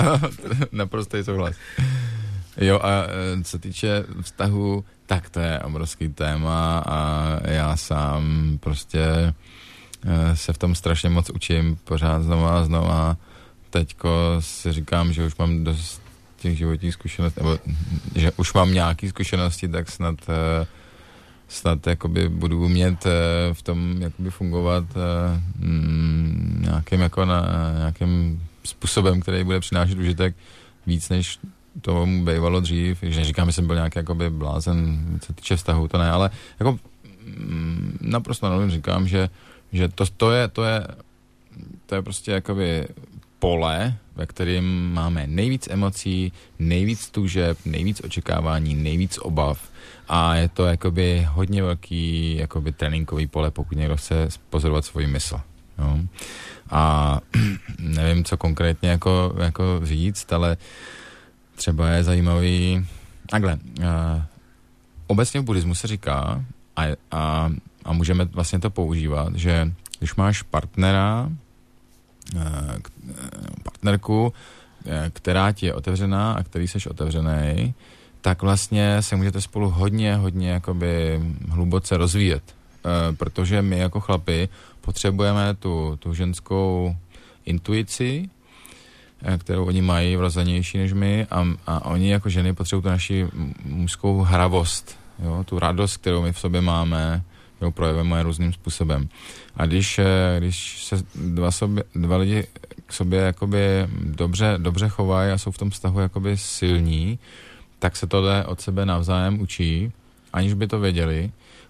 Speaker 2: naprostý souhlas. Jo, a co týče vztahu, tak to je obrovský téma a já sám prostě se v tom strašně moc učím pořád znova a znova. Teďko si říkám, že už mám dost těch životních zkušeností, nebo že už mám nějaké zkušenosti, tak snad, snad jakoby budu umět v tom jakoby fungovat nějakým, jako na, nějakým způsobem, který bude přinášet užitek víc než to mu bývalo dřív, že neříkám, že jsem byl nějaký jakoby blázen, co týče vztahu, to ne, ale jako mm, naprosto novým říkám, že, že to, to, je, to, je, to je prostě jakoby pole, ve kterém máme nejvíc emocí, nejvíc tužeb, nejvíc očekávání, nejvíc obav a je to jakoby hodně velký jakoby tréninkový pole, pokud někdo chce pozorovat svůj mysl. Jo. A nevím, co konkrétně jako, jako říct, ale třeba je zajímavý, takhle, uh, obecně v buddhismu se říká a, a, a můžeme vlastně to používat, že když máš partnera, uh, partnerku, uh, která ti je otevřená a který seš otevřený, tak vlastně se můžete spolu hodně, hodně jakoby hluboce rozvíjet, uh, protože my jako chlapi potřebujeme tu, tu ženskou intuici, kterou oni mají vrozenější než my a, a oni jako ženy potřebují tu naši mužskou hravost, jo, tu radost, kterou my v sobě máme, kterou projevujeme různým způsobem. A když, když se dva, sobě, dva lidi k sobě jakoby dobře, dobře chovají a jsou v tom vztahu jakoby silní, tak se tohle od sebe navzájem učí, aniž by to věděli.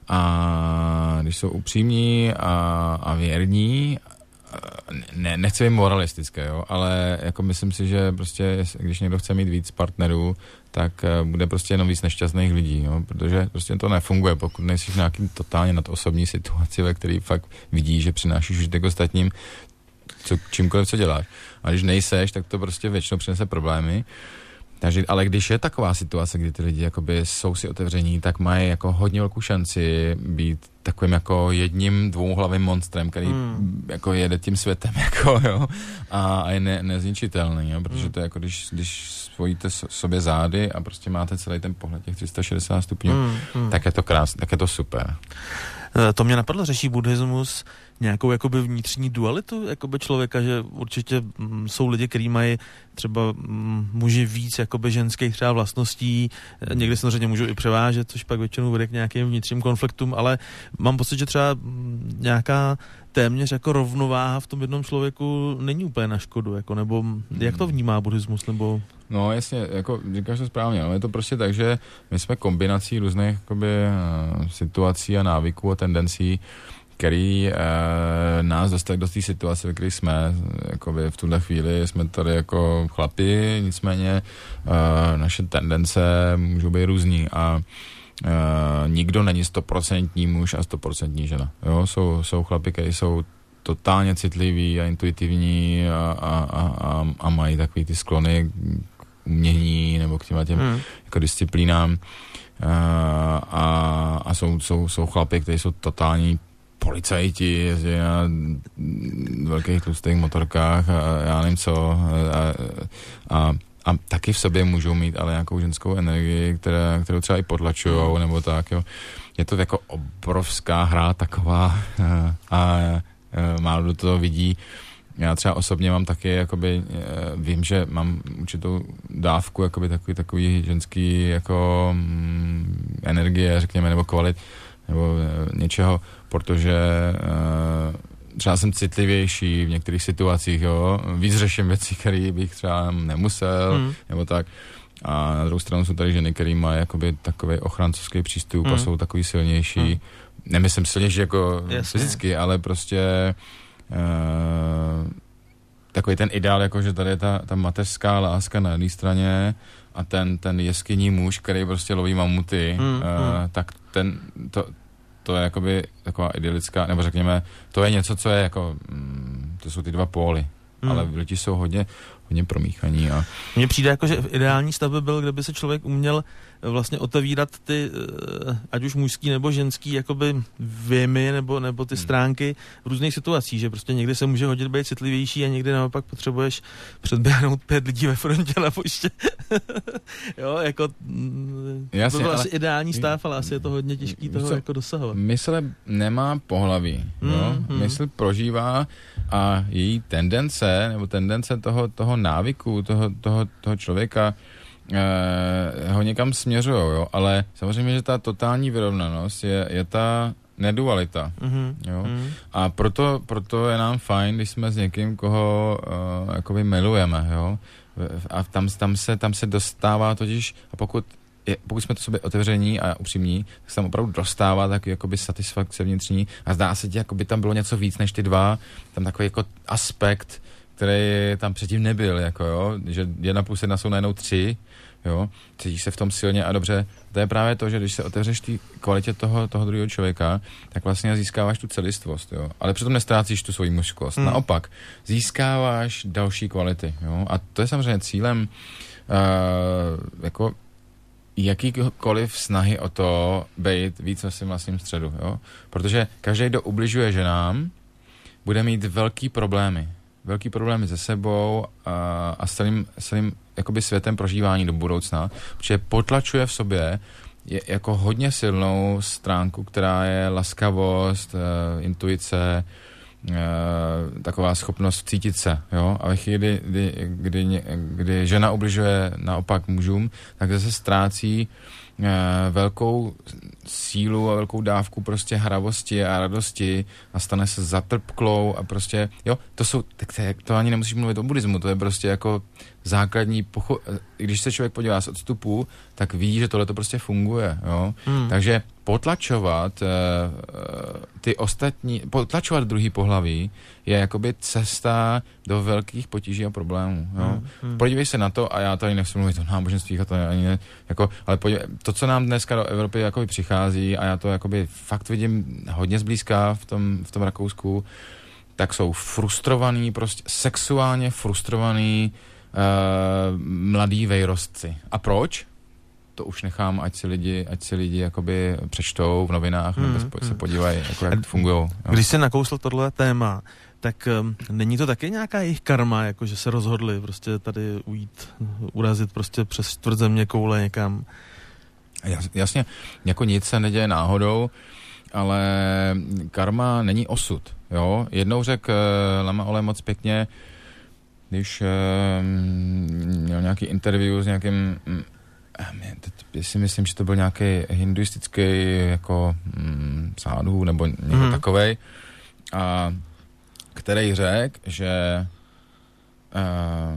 Speaker 2: A když jsou upřímní a, a věrní, ne, nechci být moralistické, jo, ale jako myslím si, že prostě, když někdo chce mít víc partnerů, tak uh, bude prostě jenom víc nešťastných lidí, jo, protože prostě to nefunguje, pokud nejsi v nějakým totálně nadosobní situaci, ve který fakt vidí, že přinášíš užitek ostatním, co, čímkoliv, co děláš. A když nejseš, tak to prostě většinou přinese problémy. Takže, ale když je taková situace, kdy ty lidi jakoby jsou si otevření, tak mají jako hodně velkou šanci být takovým jako jedním dvouhlavým monstrem, který hmm. jako jede tím světem, jako, jo, a, a je ne, nezničitelný, jo, protože to je jako, když, když spojíte sobě zády a prostě máte celý ten pohled těch tři sta šedesát stupňů, hmm. Hmm. tak je to krásné, tak je to super.
Speaker 1: To mě napadlo, řeší buddhismus nějakou jakoby vnitřní dualitu jakoby člověka, že určitě mm, jsou lidi, kteří mají třeba mm, muži víc jakoby ženských třeba vlastností, někdy samozřejmě můžou i převážet, což pak většinou vede k nějakým vnitřním konfliktům, ale mám pocit, že třeba mm, nějaká téměř jako rovnováha v tom jednom člověku není úplně na škodu, jako, nebo jak to vnímá buddhismus, nebo...
Speaker 2: No jasně, jako říkáš to správně, no, je to prostě tak, že my jsme kombinací různých jakoby, situací a návyků a tendencí, který e, nás dostali do té situace, ve které jsme. Jakoby v tuhle chvíli jsme tady jako chlapi, nicméně e, naše tendence můžou být různý a e, nikdo není stoprocentní muž a stoprocentní žena. Jo? Jsou, jsou chlapi, kteří jsou totálně citliví a intuitivní a, a, a, a mají takový ty sklony k umění nebo k těm, těm hmm. jako disciplínám. A, a, a jsou, jsou, jsou chlapy, kteří jsou totální policajti, jezdí na velkých tlustých motorkách a já nevím co. A, a, a taky v sobě můžou mít ale nějakou ženskou energii, která, kterou třeba i potlačujou, nebo tak, jo. Je to jako obrovská hra taková a, a málo do toho vidí. Já třeba osobně mám taky, jakoby, vím, že mám určitou dávku jakoby takový, takový ženský jako mm, energie, řekněme, nebo kvalit, nebo něčeho, protože uh, třeba jsem citlivější v některých situacích, jo, víc řeším věci, které bych třeba nemusel, mm. nebo tak. A na druhou stranu jsou tady ženy, které mají jakoby takový ochrancovský přístup mm. a jsou takový silnější. Mm. Nemyslím silnější jako Jasně. fyzicky, ale prostě Uh, takový ten ideál, jako že tady je ta, ta mateřská láska na jedné straně a ten, ten jeskyní muž, který prostě loví mamuty, mm, uh, mm. tak ten, to, to je jakoby taková idylická, nebo řekněme, to je něco, co je jako, mm, to jsou ty dva póly, mm. ale lidi jsou hodně, hodně promíchaní. A...
Speaker 1: Mně přijde jako, že ideální stav by byl, kde by se člověk uměl vlastně otevírat ty, ať už mužský nebo ženský, jakoby věmy nebo, nebo ty stránky v různých situacích, že prostě někdy se může hodit být citlivější a někdy naopak potřebuješ předběhnout pět lidí ve frontě na poště. Jo, jako Jasně, to byl ale... asi ideální stav, ale asi je to hodně těžký toho co, jako dosahovat.
Speaker 2: Mysl nemá pohlaví, jo? Mm, mm. Mysl prožívá a její tendence, nebo tendence toho, toho návyku, toho, toho, toho člověka Uh, ho někam směřujou, jo, ale samozřejmě, že ta totální vyrovnanost je, je ta nedualita, mm-hmm. jo, mm. a proto, proto je nám fajn, když jsme s někým, koho uh, jakoby milujeme, jo, a tam, tam, se, tam se dostává totiž, a pokud je, pokud jsme to sobě otevření a upřímní, tak se tam opravdu dostává takový jakoby satisfakce vnitřní a zdá se ti, jako by tam bylo něco víc než ty dva, tam takový jako aspekt, který tam předtím nebyl, jako jo, že jedna plus jedna jsou najednou tři, jo, cítíš se v tom silně a dobře. To je právě to, že když se otevřeš té kvalitě toho, toho druhého člověka, tak vlastně získáváš tu celistvost, jo, ale přitom nestrácíš tu svoji mužskost. Hmm. Naopak, získáváš další kvality, jo, a to je samozřejmě cílem uh, jako jakýkoliv snahy o to být víc ve svým vlastním středu, jo, protože každý, kdo ubližuje ženám, bude mít velký problémy. Velký problémy se sebou a, a s celým, celým jakoby světem prožívání do budoucna, protože potlačuje v sobě je, jako hodně silnou stránku, která je laskavost, e, intuice, e, taková schopnost cítit se, jo, a ve chvíli, kdy, kdy, kdy, kdy žena ubližuje naopak mužům, tak zase ztrácí e, velkou sílu a velkou dávku prostě hravosti a radosti a stane se zatrpklou a prostě, jo, to jsou, tak to, to ani nemusíš mluvit o buddhismu, to je prostě jako základní pocho- když se člověk podívá z odstupu, tak ví, že tohle to prostě funguje, jo, hmm. takže potlačovat uh, ty ostatní, potlačovat druhý pohlaví je jakoby cesta do velkých potíží a problémů, jo. Hmm. Hmm. Podívej se na to a já tady nechci mluvit o náboženstvích a to ani ne, jako, ale podívej, to, co nám dneska do Evropy jakoby přichází a já to jakoby fakt vidím hodně zblízka v tom, v tom Rakousku, tak jsou frustrovaný, prostě sexuálně frustrovaný uh, mladí vejrostci. A proč? To už nechám, ať si lidi, ať si lidi jakoby přečtou v novinách, hmm, nebo se podívají, jako jak fungujou.
Speaker 1: Když se nakousl tohle téma, tak um, není to taky nějaká jejich karma, jako že se rozhodli prostě tady ujít, urazit prostě přes čtvrt země koule někam?
Speaker 2: Jasně, jako nic se neděje náhodou, ale karma není osud, jo. Jednou řekl uh, Lama Ole moc pěkně, když uh, měl nějaký interview s nějakým, um, teď si myslím, že to byl nějaký hinduistický jako um, sádu nebo někdo mm. takovej, a který řekl, že uh,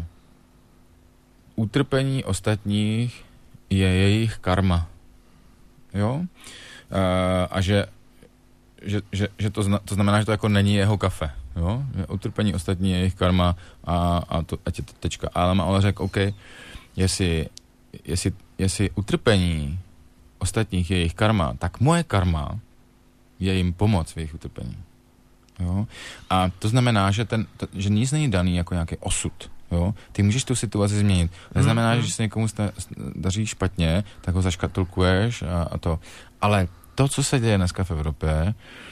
Speaker 2: utrpení ostatních je jejich karma. Jo? Uh, a že že, že, že to, zna, to znamená, že to jako není jeho kafe, jo? Že utrpení ostatní je jejich karma a, a to, ať je to tečka. Ale Maola řekl, OK, jestli, jestli, jestli utrpení ostatních je jejich karma, tak moje karma je jim pomoc v jejich utrpení. Jo? A to znamená, že, ten, to, že nic není daný jako nějaký osud. Jo? Ty můžeš tu situaci změnit. To znamená, mm-hmm. že se někomu sta, daří špatně, tak ho zaškatulkuješ a, a to. Ale to, co se děje dneska v Evropě,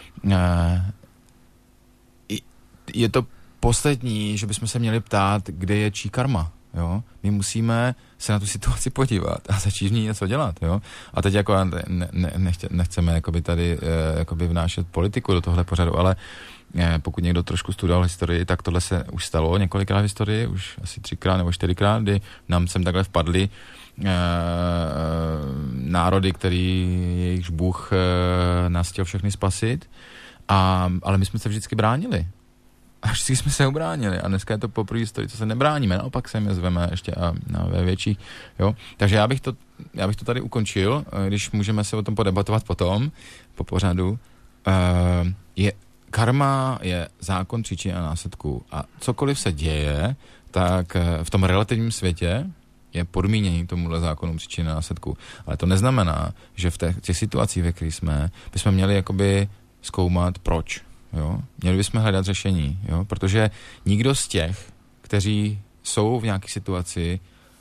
Speaker 2: je to poslední, že bychom se měli ptát, kde je čí karma. Jo? My musíme se na tu situaci podívat a začít v ní něco dělat. Jo? A teď jako ne, ne, nechce, nechceme jakoby tady jakoby vnášet politiku do tohle pořadu, ale pokud někdo trošku studoval historii, tak tohle se už stalo několikrát v historii, už asi třikrát nebo čtyřikrát, kdy nám sem takhle vpadly e, národy, který jejichž Bůh e, nás chtěl všechny spasit, a, ale my jsme se vždycky bránili. A vždycky jsme se ubránili. A dneska je to poprvé historii, co se nebráníme, naopak se je zveme ještě a na větší. Jo? Takže já bych, to, já bych to tady ukončil, když můžeme se o tom podebatovat potom, po pořadu. E, je Karma je zákon příčiny a následků. A cokoliv se děje, tak v tom relativním světě je podmínění tomuhle zákonu příčiny a následků. Ale to neznamená, že v těch, těch situacích, ve kterých jsme, bychom měli jakoby zkoumat proč. Jo? Měli bychom hledat řešení. Jo? Protože nikdo z těch, kteří jsou v nějaké situaci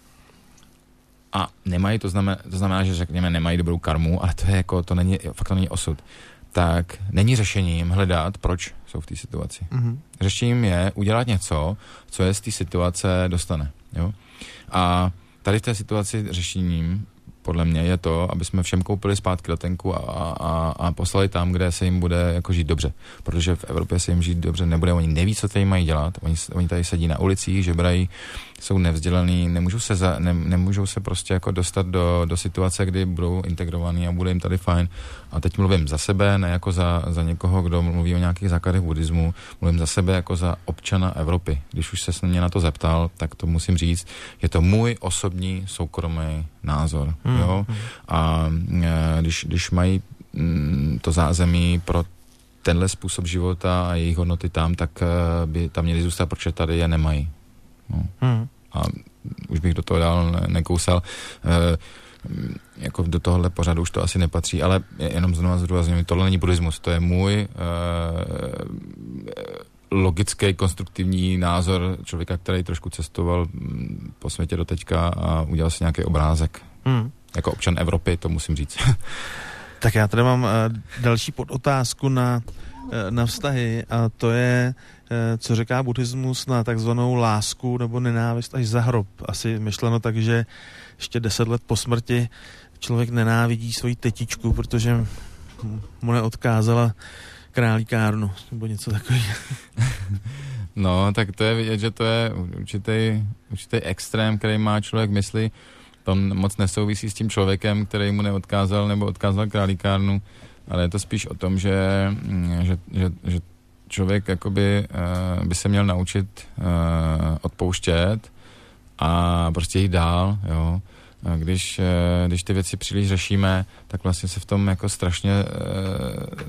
Speaker 2: a nemají, to znamená, to znamená, že řekněme, nemají dobrou karmu, ale to je jako, to není, fakt to není osud, tak není řešením hledat, proč jsou v té situaci. Mm-hmm. Řešením je udělat něco, co je z té situace dostane. Jo? A tady v té situaci řešením podle mě je to, aby jsme všem koupili zpátky letenku a, a, a poslali tam, kde se jim bude jako žít dobře. Protože v Evropě se jim žít dobře nebude, oni neví, co tady mají dělat, oni, oni tady sedí na ulicích, žebrají, jsou nevzdělaný, nemůžou se, za, ne, nemůžou se prostě jako dostat do, do situace, kdy budou integrovaný a bude jim tady fajn. A teď mluvím za sebe, ne jako za, za někoho, kdo mluví o nějakých základech buddhismu, mluvím za sebe jako za občana Evropy. Když už se mě na to zeptal, tak to musím říct, je to můj osobní soukromý názor. Hmm. Jo? A e, když, když mají m, to zázemí pro tenhle způsob života a jejich hodnoty tam, tak e, by tam měli zůstat, protože tady je nemají. No. Hmm. A už bych do toho dál ne, nekousal. E, jako do tohohle pořadu už to asi nepatří, ale jenom znovu zdůrazňuji, tohle není buddhismus, to je můj e, logický, konstruktivní názor člověka, který trošku cestoval po světě do teďka a udělal si nějaký obrázek. Hmm. Jako občan Evropy, to musím říct.
Speaker 1: Tak já tady mám uh, další podotázku na, uh, na vztahy a to je, uh, co říká buddhismus na takzvanou lásku nebo nenávist až za hrob. Asi myšleno tak, že ještě deset let po smrti člověk nenávidí svoji tetičku, protože mu neodkázala králíkárnu nebo něco takového.
Speaker 2: No, tak to je vidět, že to je určitý, určitý extrém, který má člověk v mysli. To moc nesouvisí s tím člověkem, který mu neodkázal nebo odkázal králíkárnu, ale je to spíš o tom, že, že, že, že člověk jakoby uh, by se měl naučit uh, odpouštět a prostě jít dál, jo. A když, uh, když ty věci příliš řešíme, tak vlastně se v tom jako strašně uh,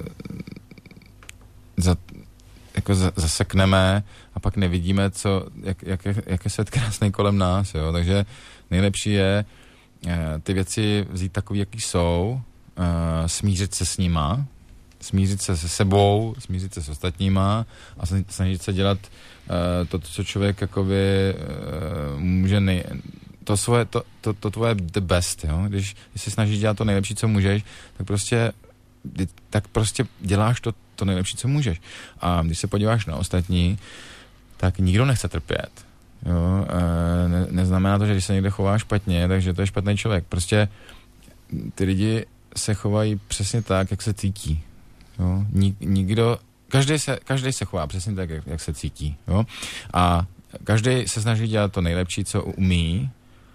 Speaker 2: za, jako zasekneme a pak nevidíme, co, jak, jak, je, jak je svět krásný kolem nás, jo. Takže nejlepší je uh, ty věci vzít takový, jaký jsou, uh, smířit se s nima, smířit se se sebou, smířit se s ostatníma a snažit se dělat uh, to, co člověk jakoby uh, může nej... To, svoje, to, to, to tvoje the best, jo? Když, když se snažíš dělat to nejlepší, co můžeš, tak prostě, tak prostě děláš to, to nejlepší, co můžeš. A když se podíváš na ostatní, tak nikdo nechce trpět. Jo? E, ne, neznamená to, že když se někde chová špatně, takže to je špatný člověk. Prostě ty lidi se chovají přesně tak, jak se cítí. Jo? Nik, nikdo, každý se, každý se chová přesně tak, jak, jak se cítí. Jo? A každý se snaží dělat to nejlepší, co umí,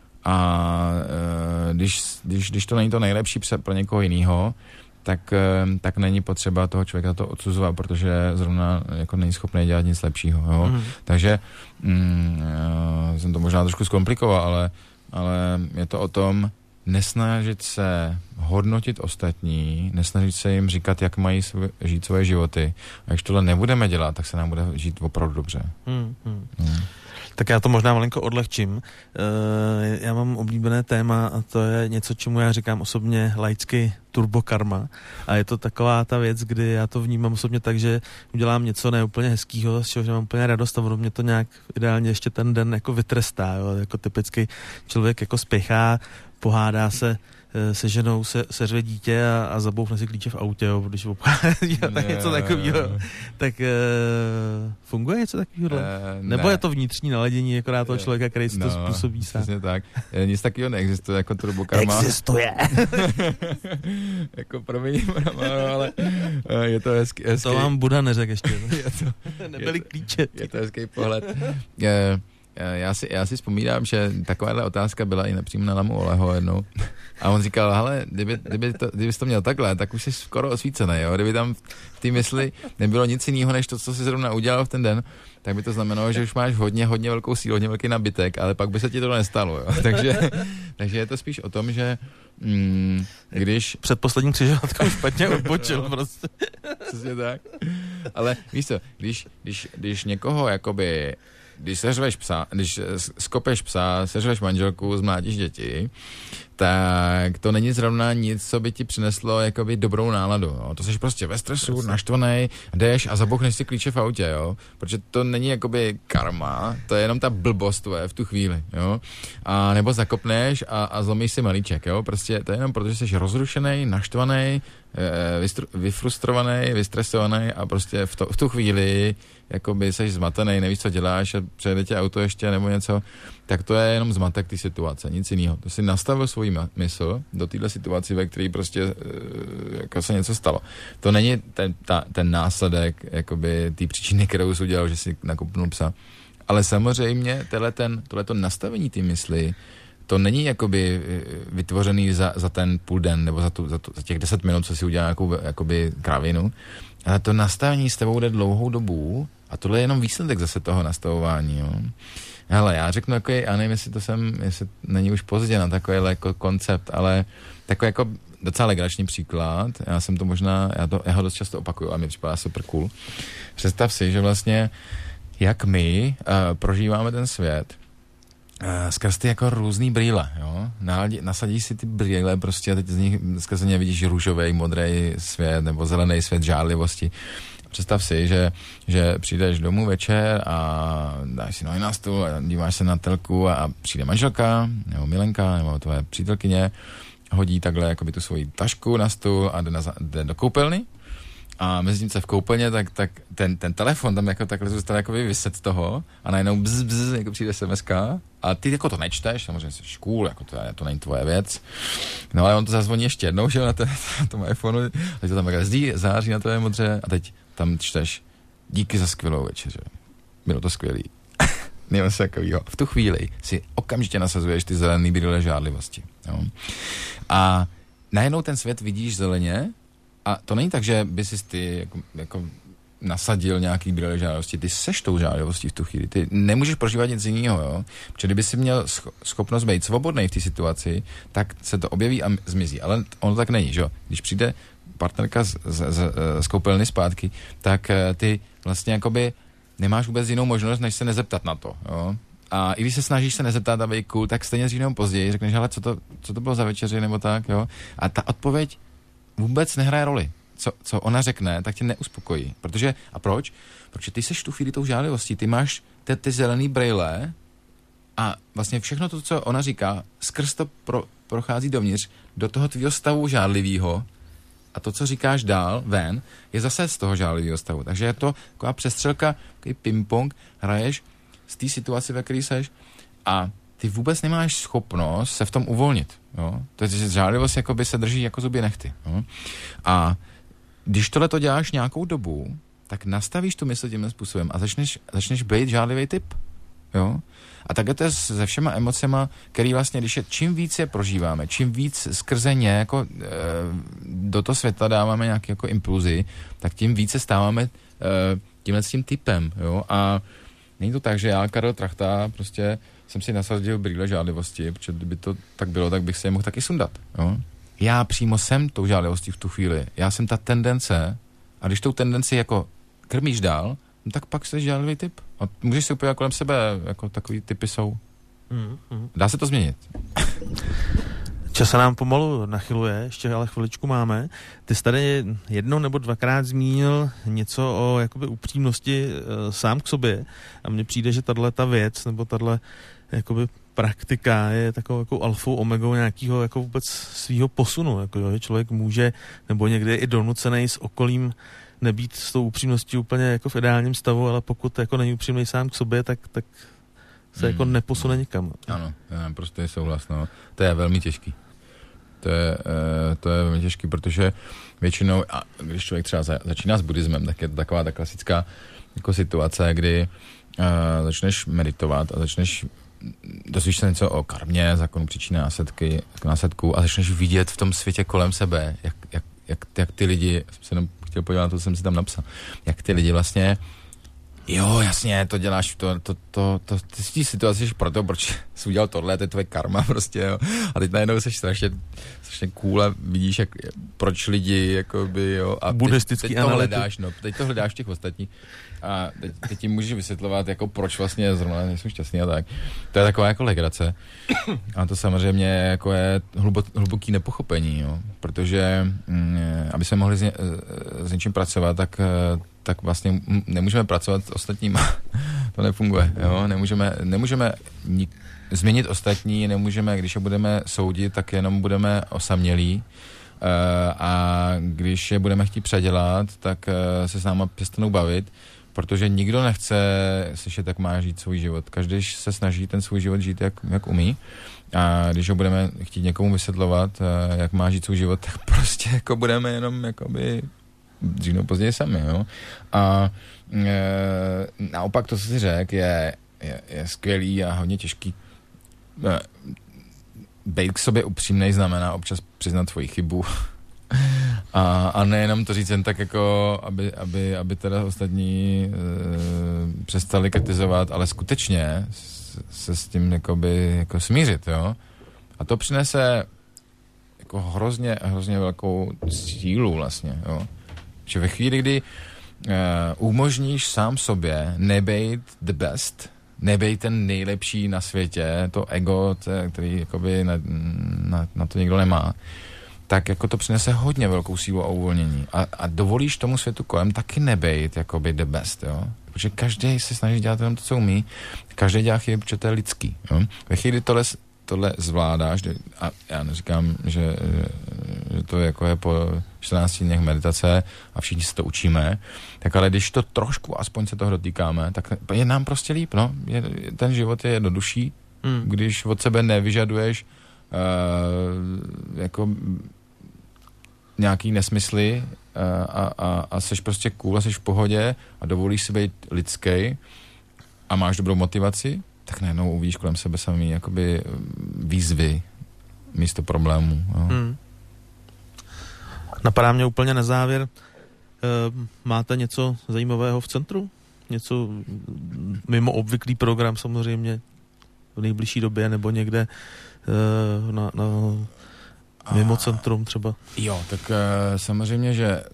Speaker 2: a e, když, když, když to není to nejlepší pro někoho jiného, tak, e, tak není potřeba toho člověka to odsuzovat, protože zrovna jako není schopný dělat nic lepšího. Jo? Mm. Takže mm, e, jsem to možná trošku zkomplikoval, ale, ale je to o tom nesnažit se hodnotit ostatní, nesnažit se jim říkat, jak mají svě, žít svoje životy. A když tohle nebudeme dělat, tak se nám bude žít opravdu dobře. Hmm, hmm. Hmm.
Speaker 1: Tak já to možná malinko odlehčím. E, já mám oblíbené téma a to je něco, čemu já říkám osobně laicky turbokarma. A je to taková ta věc, kdy já to vnímám osobně tak, že udělám něco neúplně hezkýho, z čehož mám úplně radost a ono mě to nějak ideálně ještě ten den jako vytrestá. Jo? Jako typicky člověk jako spěchá, pohádá se se ženou, se, se řve dítě a, a zabouchne si klíče v autě, jo, když obchází tak něco takového. Tak e, funguje něco takového? E, Nebo ne. Je to vnitřní naladění akorát toho člověka, který si no, to způsobí sám?
Speaker 2: Přesně tak. Nic takového neexistuje jako turbokarma.
Speaker 1: Existuje.
Speaker 2: Jako promiň, ale je to hezký. hezký.
Speaker 1: To vám Buddha neřekl ještě. Nebyly klíče.
Speaker 2: Je to hezký pohled. Je, Já si, já si vzpomínám, že takováhle otázka byla i napřímo na Lamu Oleho jednou. A on říkal, hele, kdyby, kdyby, to, kdyby jsi to měl takhle, tak už jsi skoro osvícený, jo? Kdyby tam v té mysli nebylo nic jiného, než to, co jsi zrovna udělal v ten den, tak by to znamenalo, že už máš hodně, hodně velkou sílu, hodně velký nabytek, ale pak by se ti to nestalo, jo? Takže, takže je to spíš o tom, že mm, když...
Speaker 1: Předposledním křižovatkou špatně odpočil prostě.
Speaker 2: Přesně tak. Ale víš co, když, když, když někoho jakoby... Když seřveš psa, když skopeš psa, seřveš manželku, zmlátíš děti, tak to není zrovna nic, co by ti přineslo jakoby dobrou náladu. Jo. To jsi prostě ve stresu, naštvanej, jdeš a zabouchneš si klíče v autě, jo. Protože to není jakoby karma, to je jenom ta blbost tvoje v tu chvíli, jo. A nebo zakopneš a, a zlomíš si malíček, jo. Prostě to je jenom proto, že jsi rozrušenej, naštvanej, vyfrustrovaný, vystresovaný a prostě v, to, v tu chvíli jakoby seš zmatený, nevíš, co děláš a přejede tě auto ještě nebo něco, tak to je jenom zmatek té situace, nic jiného. To si nastavil svůj mysl do téhle situaci, ve které prostě jako se něco stalo. To není ten, ta, ten následek jakoby té příčiny, kterou jsi udělal, že si nakopnul psa. Ale samozřejmě ten, tohleto nastavení té mysli, to není jakoby vytvořený za, za ten půl den nebo za, tu, za, tu, za těch deset minut, co si udělá nějakou jakoby kravinu, ale to nastavení s tebou jde dlouhou dobu a tohle je jenom výsledek zase toho nastavování. Jo. Hele, já řeknu jako, já nevím, jestli to jsem, jestli není už pozdě na takový jako koncept, ale takový jako docela legrační příklad, já jsem to možná, já, to, já ho dost často opakuju a mi připadá super cool. Představ si, že vlastně jak my uh, prožíváme ten svět, Uh, skrz ty jako různý brýle, jo. Naladí, nasadíš si ty brýle prostě a teď z nich skrz ně vidíš růžový, modrý svět nebo zelený svět žádlivosti. Představ si, že, že přijdeš domů večer a dáš si nohy na stůl a díváš se na telku a, a přijde manželka nebo milenka nebo tvoje přítelkyně, hodí takhle jakoby tu svoji tašku na stůl a jde, na, jde do koupelny. A mezi tím se v koupelně, tak, tak ten, ten telefon tam jako takhle zůstane jako vyset z toho a najednou bzz, bzz, jako přijde es em eska a ty jako to nečteš, samozřejmě jsi škůl, jako to, to není tvoje věc. No ale on to zazvoní ještě jednou, že na, te, na tom iPhoneu, teď to tam takhle zdí, září na to je modře a teď tam čteš díky za skvělou večeři. Bylo to skvělý. Nebo se takovýho. V tu chvíli si okamžitě nasazuješ ty zelený brýle žádlivosti. Jo? A najednou ten svět vidíš zeleně. A to není tak, že by si ty jako, jako nasadil nějaký brýle žádlivosti, ty seš tou žádlivostí v tu chvíli. Ty nemůžeš prožívat nic jiného, jo. Protože kdyby si měl schopnost být svobodný v té situaci, tak se to objeví a zmizí. Ale ono tak není, že jo. Když přijde partnerka z, z, z, z koupelny zpátky, tak ty vlastně jakoby nemáš vůbec jinou možnost, než se nezeptat na to, jo. A i když se snažíš se nezeptat, aby cool, tak stejně dřív nebo později řekneš, ale co to, co to bylo za večeři nebo tak, jo. A ta odpověď vůbec nehraje roli. Co, co ona řekne, tak tě neuspokojí. Protože, a proč? Protože ty seš tu chvíli tou žádlivostí, ty máš ty, ty zelený brejle a vlastně všechno to, co ona říká, skrz to pro, prochází dovnitř do toho tvýho stavu žádlivýho a to, co říkáš dál, ven, je zase z toho žádlivýho stavu. Takže je to taková přestřelka, takový ping-pong, hraješ z té situace, ve které seš a ty vůbec nemáš schopnost se v tom uvolnit. Jo? To je, že žádlivost jakoby se drží jako zuby nechty. Jo? A když tohle to děláš nějakou dobu, tak nastavíš tu mysl tím způsobem a začneš, začneš být žádlivý typ. Jo? A tak je to se všema emocema, který vlastně, když je, čím víc je prožíváme, čím víc skrze ně jako, e, do toho světa dáváme nějaké jako impulzy, tak tím více stáváme e, tímhle s tím typem. Jo? A není to tak, že já, Karel Trachta, prostě jsem si nasadil brýle žádlivosti, protože kdyby to tak bylo, tak bych se je mohl taky sundat. Jo? Já přímo jsem tou žádlivostí v tu chvíli. Já jsem ta tendence a když tou tendenci jako krmíš dál, no tak pak jsi žádlivý typ. A můžeš si úplně kolem sebe, jako takový typy jsou. Mm, mm. Dá se to změnit.
Speaker 1: Čas se nám pomalu nachyluje, ještě ale chviličku máme. Ty jsi tady jednou nebo dvakrát zmínil něco o jakoby upřímnosti e, sám k sobě a mně přijde, že tato věc nebo tato jakoby praktika je takovou jako alfou omegou nějakého jako vůbec svýho posunu, jako jo, že člověk může nebo někde i donucený s okolím nebýt s tou upřímností úplně jako v ideálním stavu, ale pokud jako není upřímný sám k sobě, tak, tak se hmm. jako neposune nikam.
Speaker 2: Ano, já prostě souhlas, no. To je velmi těžký. To je, to je velmi těžký, protože většinou, a když člověk třeba začíná s buddhismem, tak je to taková ta klasická jako situace, kdy uh, začneš meditovat a začneš dozvíš se něco o karmě, zákonu příčiny následky, následků a začneš vidět v tom světě kolem sebe, jak, jak, jak, jak ty lidi, jsem se jenom chtěl podívat na to, co jsem si tam napsal, jak ty lidi vlastně jo, jasně, to děláš, to, to, to, to ty jsi v té situaci, že proto, proč jsi udělal tohle, to je tvoje karma prostě, jo. A teď najednou jsi strašně, strašně cool a vidíš, jak, proč lidi, jakoby, jo. A
Speaker 1: buddhistický
Speaker 2: teď, teď to hledáš, no, teď to hledáš v těch ostatních. A teď, teď jim můžeš vysvětlovat, jako proč vlastně zrovna nejsou šťastný a tak. To je taková jako legrace. A to samozřejmě jako je hlubok, hluboký nepochopení, jo. Protože, mm, aby jsme mohli s, ně, s něčím pracovat, tak tak vlastně nemůžeme pracovat s ostatníma. To nefunguje, jo? Nemůžeme, nemůžeme nik- změnit ostatní, nemůžeme, když je budeme soudit, tak jenom budeme osamělí uh, a když je budeme chtít předělat, tak uh, se s náma přestanou bavit, protože nikdo nechce slyšet, jak má žít svůj život. Každý se snaží ten svůj život žít, jak, jak umí. A když ho budeme chtít někomu vysvětlovat, uh, jak má žít svůj život, tak prostě jako budeme jenom jakoby dřív nebo později sami, jo. A e, naopak to, co jsi řekl, je, je, je skvělý a hodně těžký. E, bejt k sobě upřímnej znamená občas přiznat tvoji chybu. A, a nejenom to říct jen tak jako, aby, aby, aby teda ostatní e, přestali kritizovat, ale skutečně se s tím jakoby, jako smířit, jo. A to přinese jako hrozně, hrozně velkou sílu vlastně, jo. Že ve chvíli, kdy uh, umožníš sám sobě nebejt the best, nebejt ten nejlepší na světě, to ego, to, který jakoby na, na, na to nikdo nemá, tak jako to přinese hodně velkou sílu a uvolnění. A, a dovolíš tomu světu kolem taky nebejt jakoby the best, jo. Protože každý se snaží dělat jenom to, co umí, každý dělá chyby, protože to je lidský, jo. Ve chvíli tohle tohle zvládáš, a já neříkám, že, že to jako je po čtrnácti dnech meditace a všichni se to učíme, tak ale když to trošku aspoň se toho dotýkáme, tak je nám prostě líp, no. Je, ten život je jednodušší, hmm. když od sebe nevyžaduješ uh, jako nějaký nesmysly uh, a, a, a seš prostě cool a seš v pohodě a dovolíš si být lidský a máš dobrou motivaci, tak najednou uvidíš kolem sebe samý jakoby výzvy místo problémů. Hmm.
Speaker 1: Napadá mě úplně na závěr, e, máte něco zajímavého v centru? Něco mimo obvyklý program samozřejmě v nejbližší době nebo někde e, na, na mimo centrum třeba?
Speaker 2: Jo, tak e, samozřejmě, že e,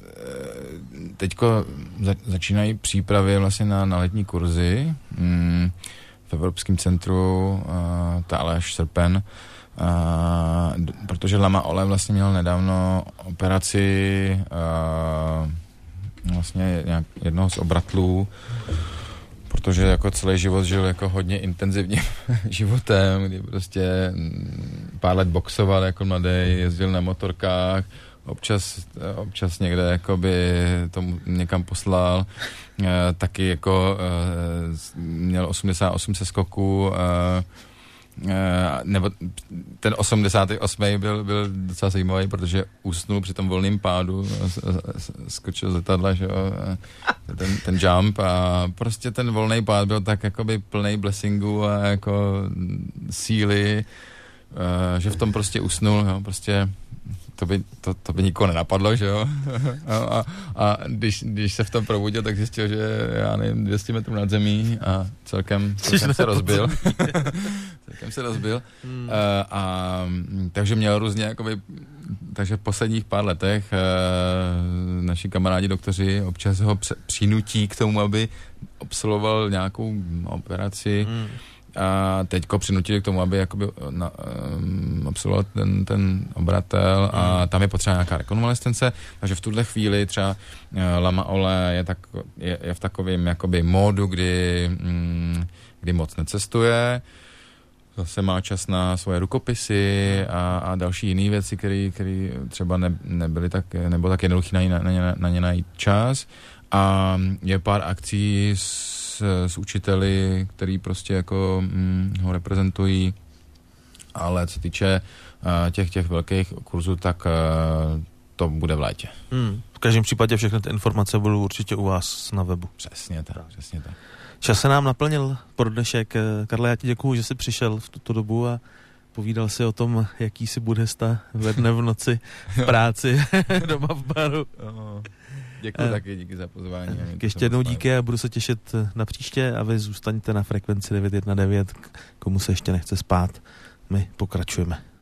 Speaker 2: teďko za, začínají přípravy vlastně na, na letní kurzy. Mm, v Evropském centru, uh, Táláš srpen, uh, protože Lama Ole vlastně měl nedávno operaci uh, vlastně nějak jednoho z obratlů, protože jako celý život žil jako hodně intenzivním životem, kdy prostě pár let boxoval jako mladý, jezdil na motorkách, občas, občas někde jakoby tomu někam poslal, e, taky jako e, měl osmdesát osm seskoků, e, e, nebo ten osmdesátý osmý byl, byl docela zajímavý, protože usnul při tom volným pádu, skočil z letadla, že jo, ten, ten jump a prostě ten volný pád byl tak jakoby plnej blessingu a jako síly, e, že v tom prostě usnul, jo, prostě to by, to, to by nikoho nenapadlo, že jo? A, a, a když, když se v tom probudil, tak zjistil, že já nevím, dvě stě metrů nad zemí a celkem, celkem se rozbil. celkem se rozbil. Hmm. A, a takže měl různě, jakoby, takže v posledních pár letech a, naši kamarádi doktoři občas ho přinutí k tomu, aby absolvoval nějakou operaci. Hmm. A teďko přinutili k tomu, aby jakoby na, um, absolvoval ten, ten obratel a mm. tam je potřeba nějaká rekonvalescence, takže v tuhle chvíli třeba uh, Lama Ole je, tak, je, je v takovém jakoby módu, kdy, mm, kdy moc necestuje, zase má čas na svoje rukopisy a, a další jiné věci, které třeba ne, nebyly tak, nebo tak jednoduchý na, na, na, na ně najít čas. A je pár akcí s, s učiteli, který prostě jako hm, ho reprezentují, ale co se týče uh, těch, těch velkých kurzů, tak uh, to bude v létě.
Speaker 1: Hmm. V každém případě všechny ty informace budou určitě u vás na webu.
Speaker 2: Přesně tak, tak. přesně tak.
Speaker 1: Čas se nám naplnil pro dnešek. Karle, já ti děkuju, že jsi přišel v tuto dobu a povídal si o tom, jaký si buddhista ve dne v noci v práci doma v baru.
Speaker 2: Děkuji taky, díky za pozvání.
Speaker 1: Ještě jednou díky a budu se těšit na příště a vy zůstaňte na frekvenci devět jedna devět, komu se ještě nechce spát. My pokračujeme.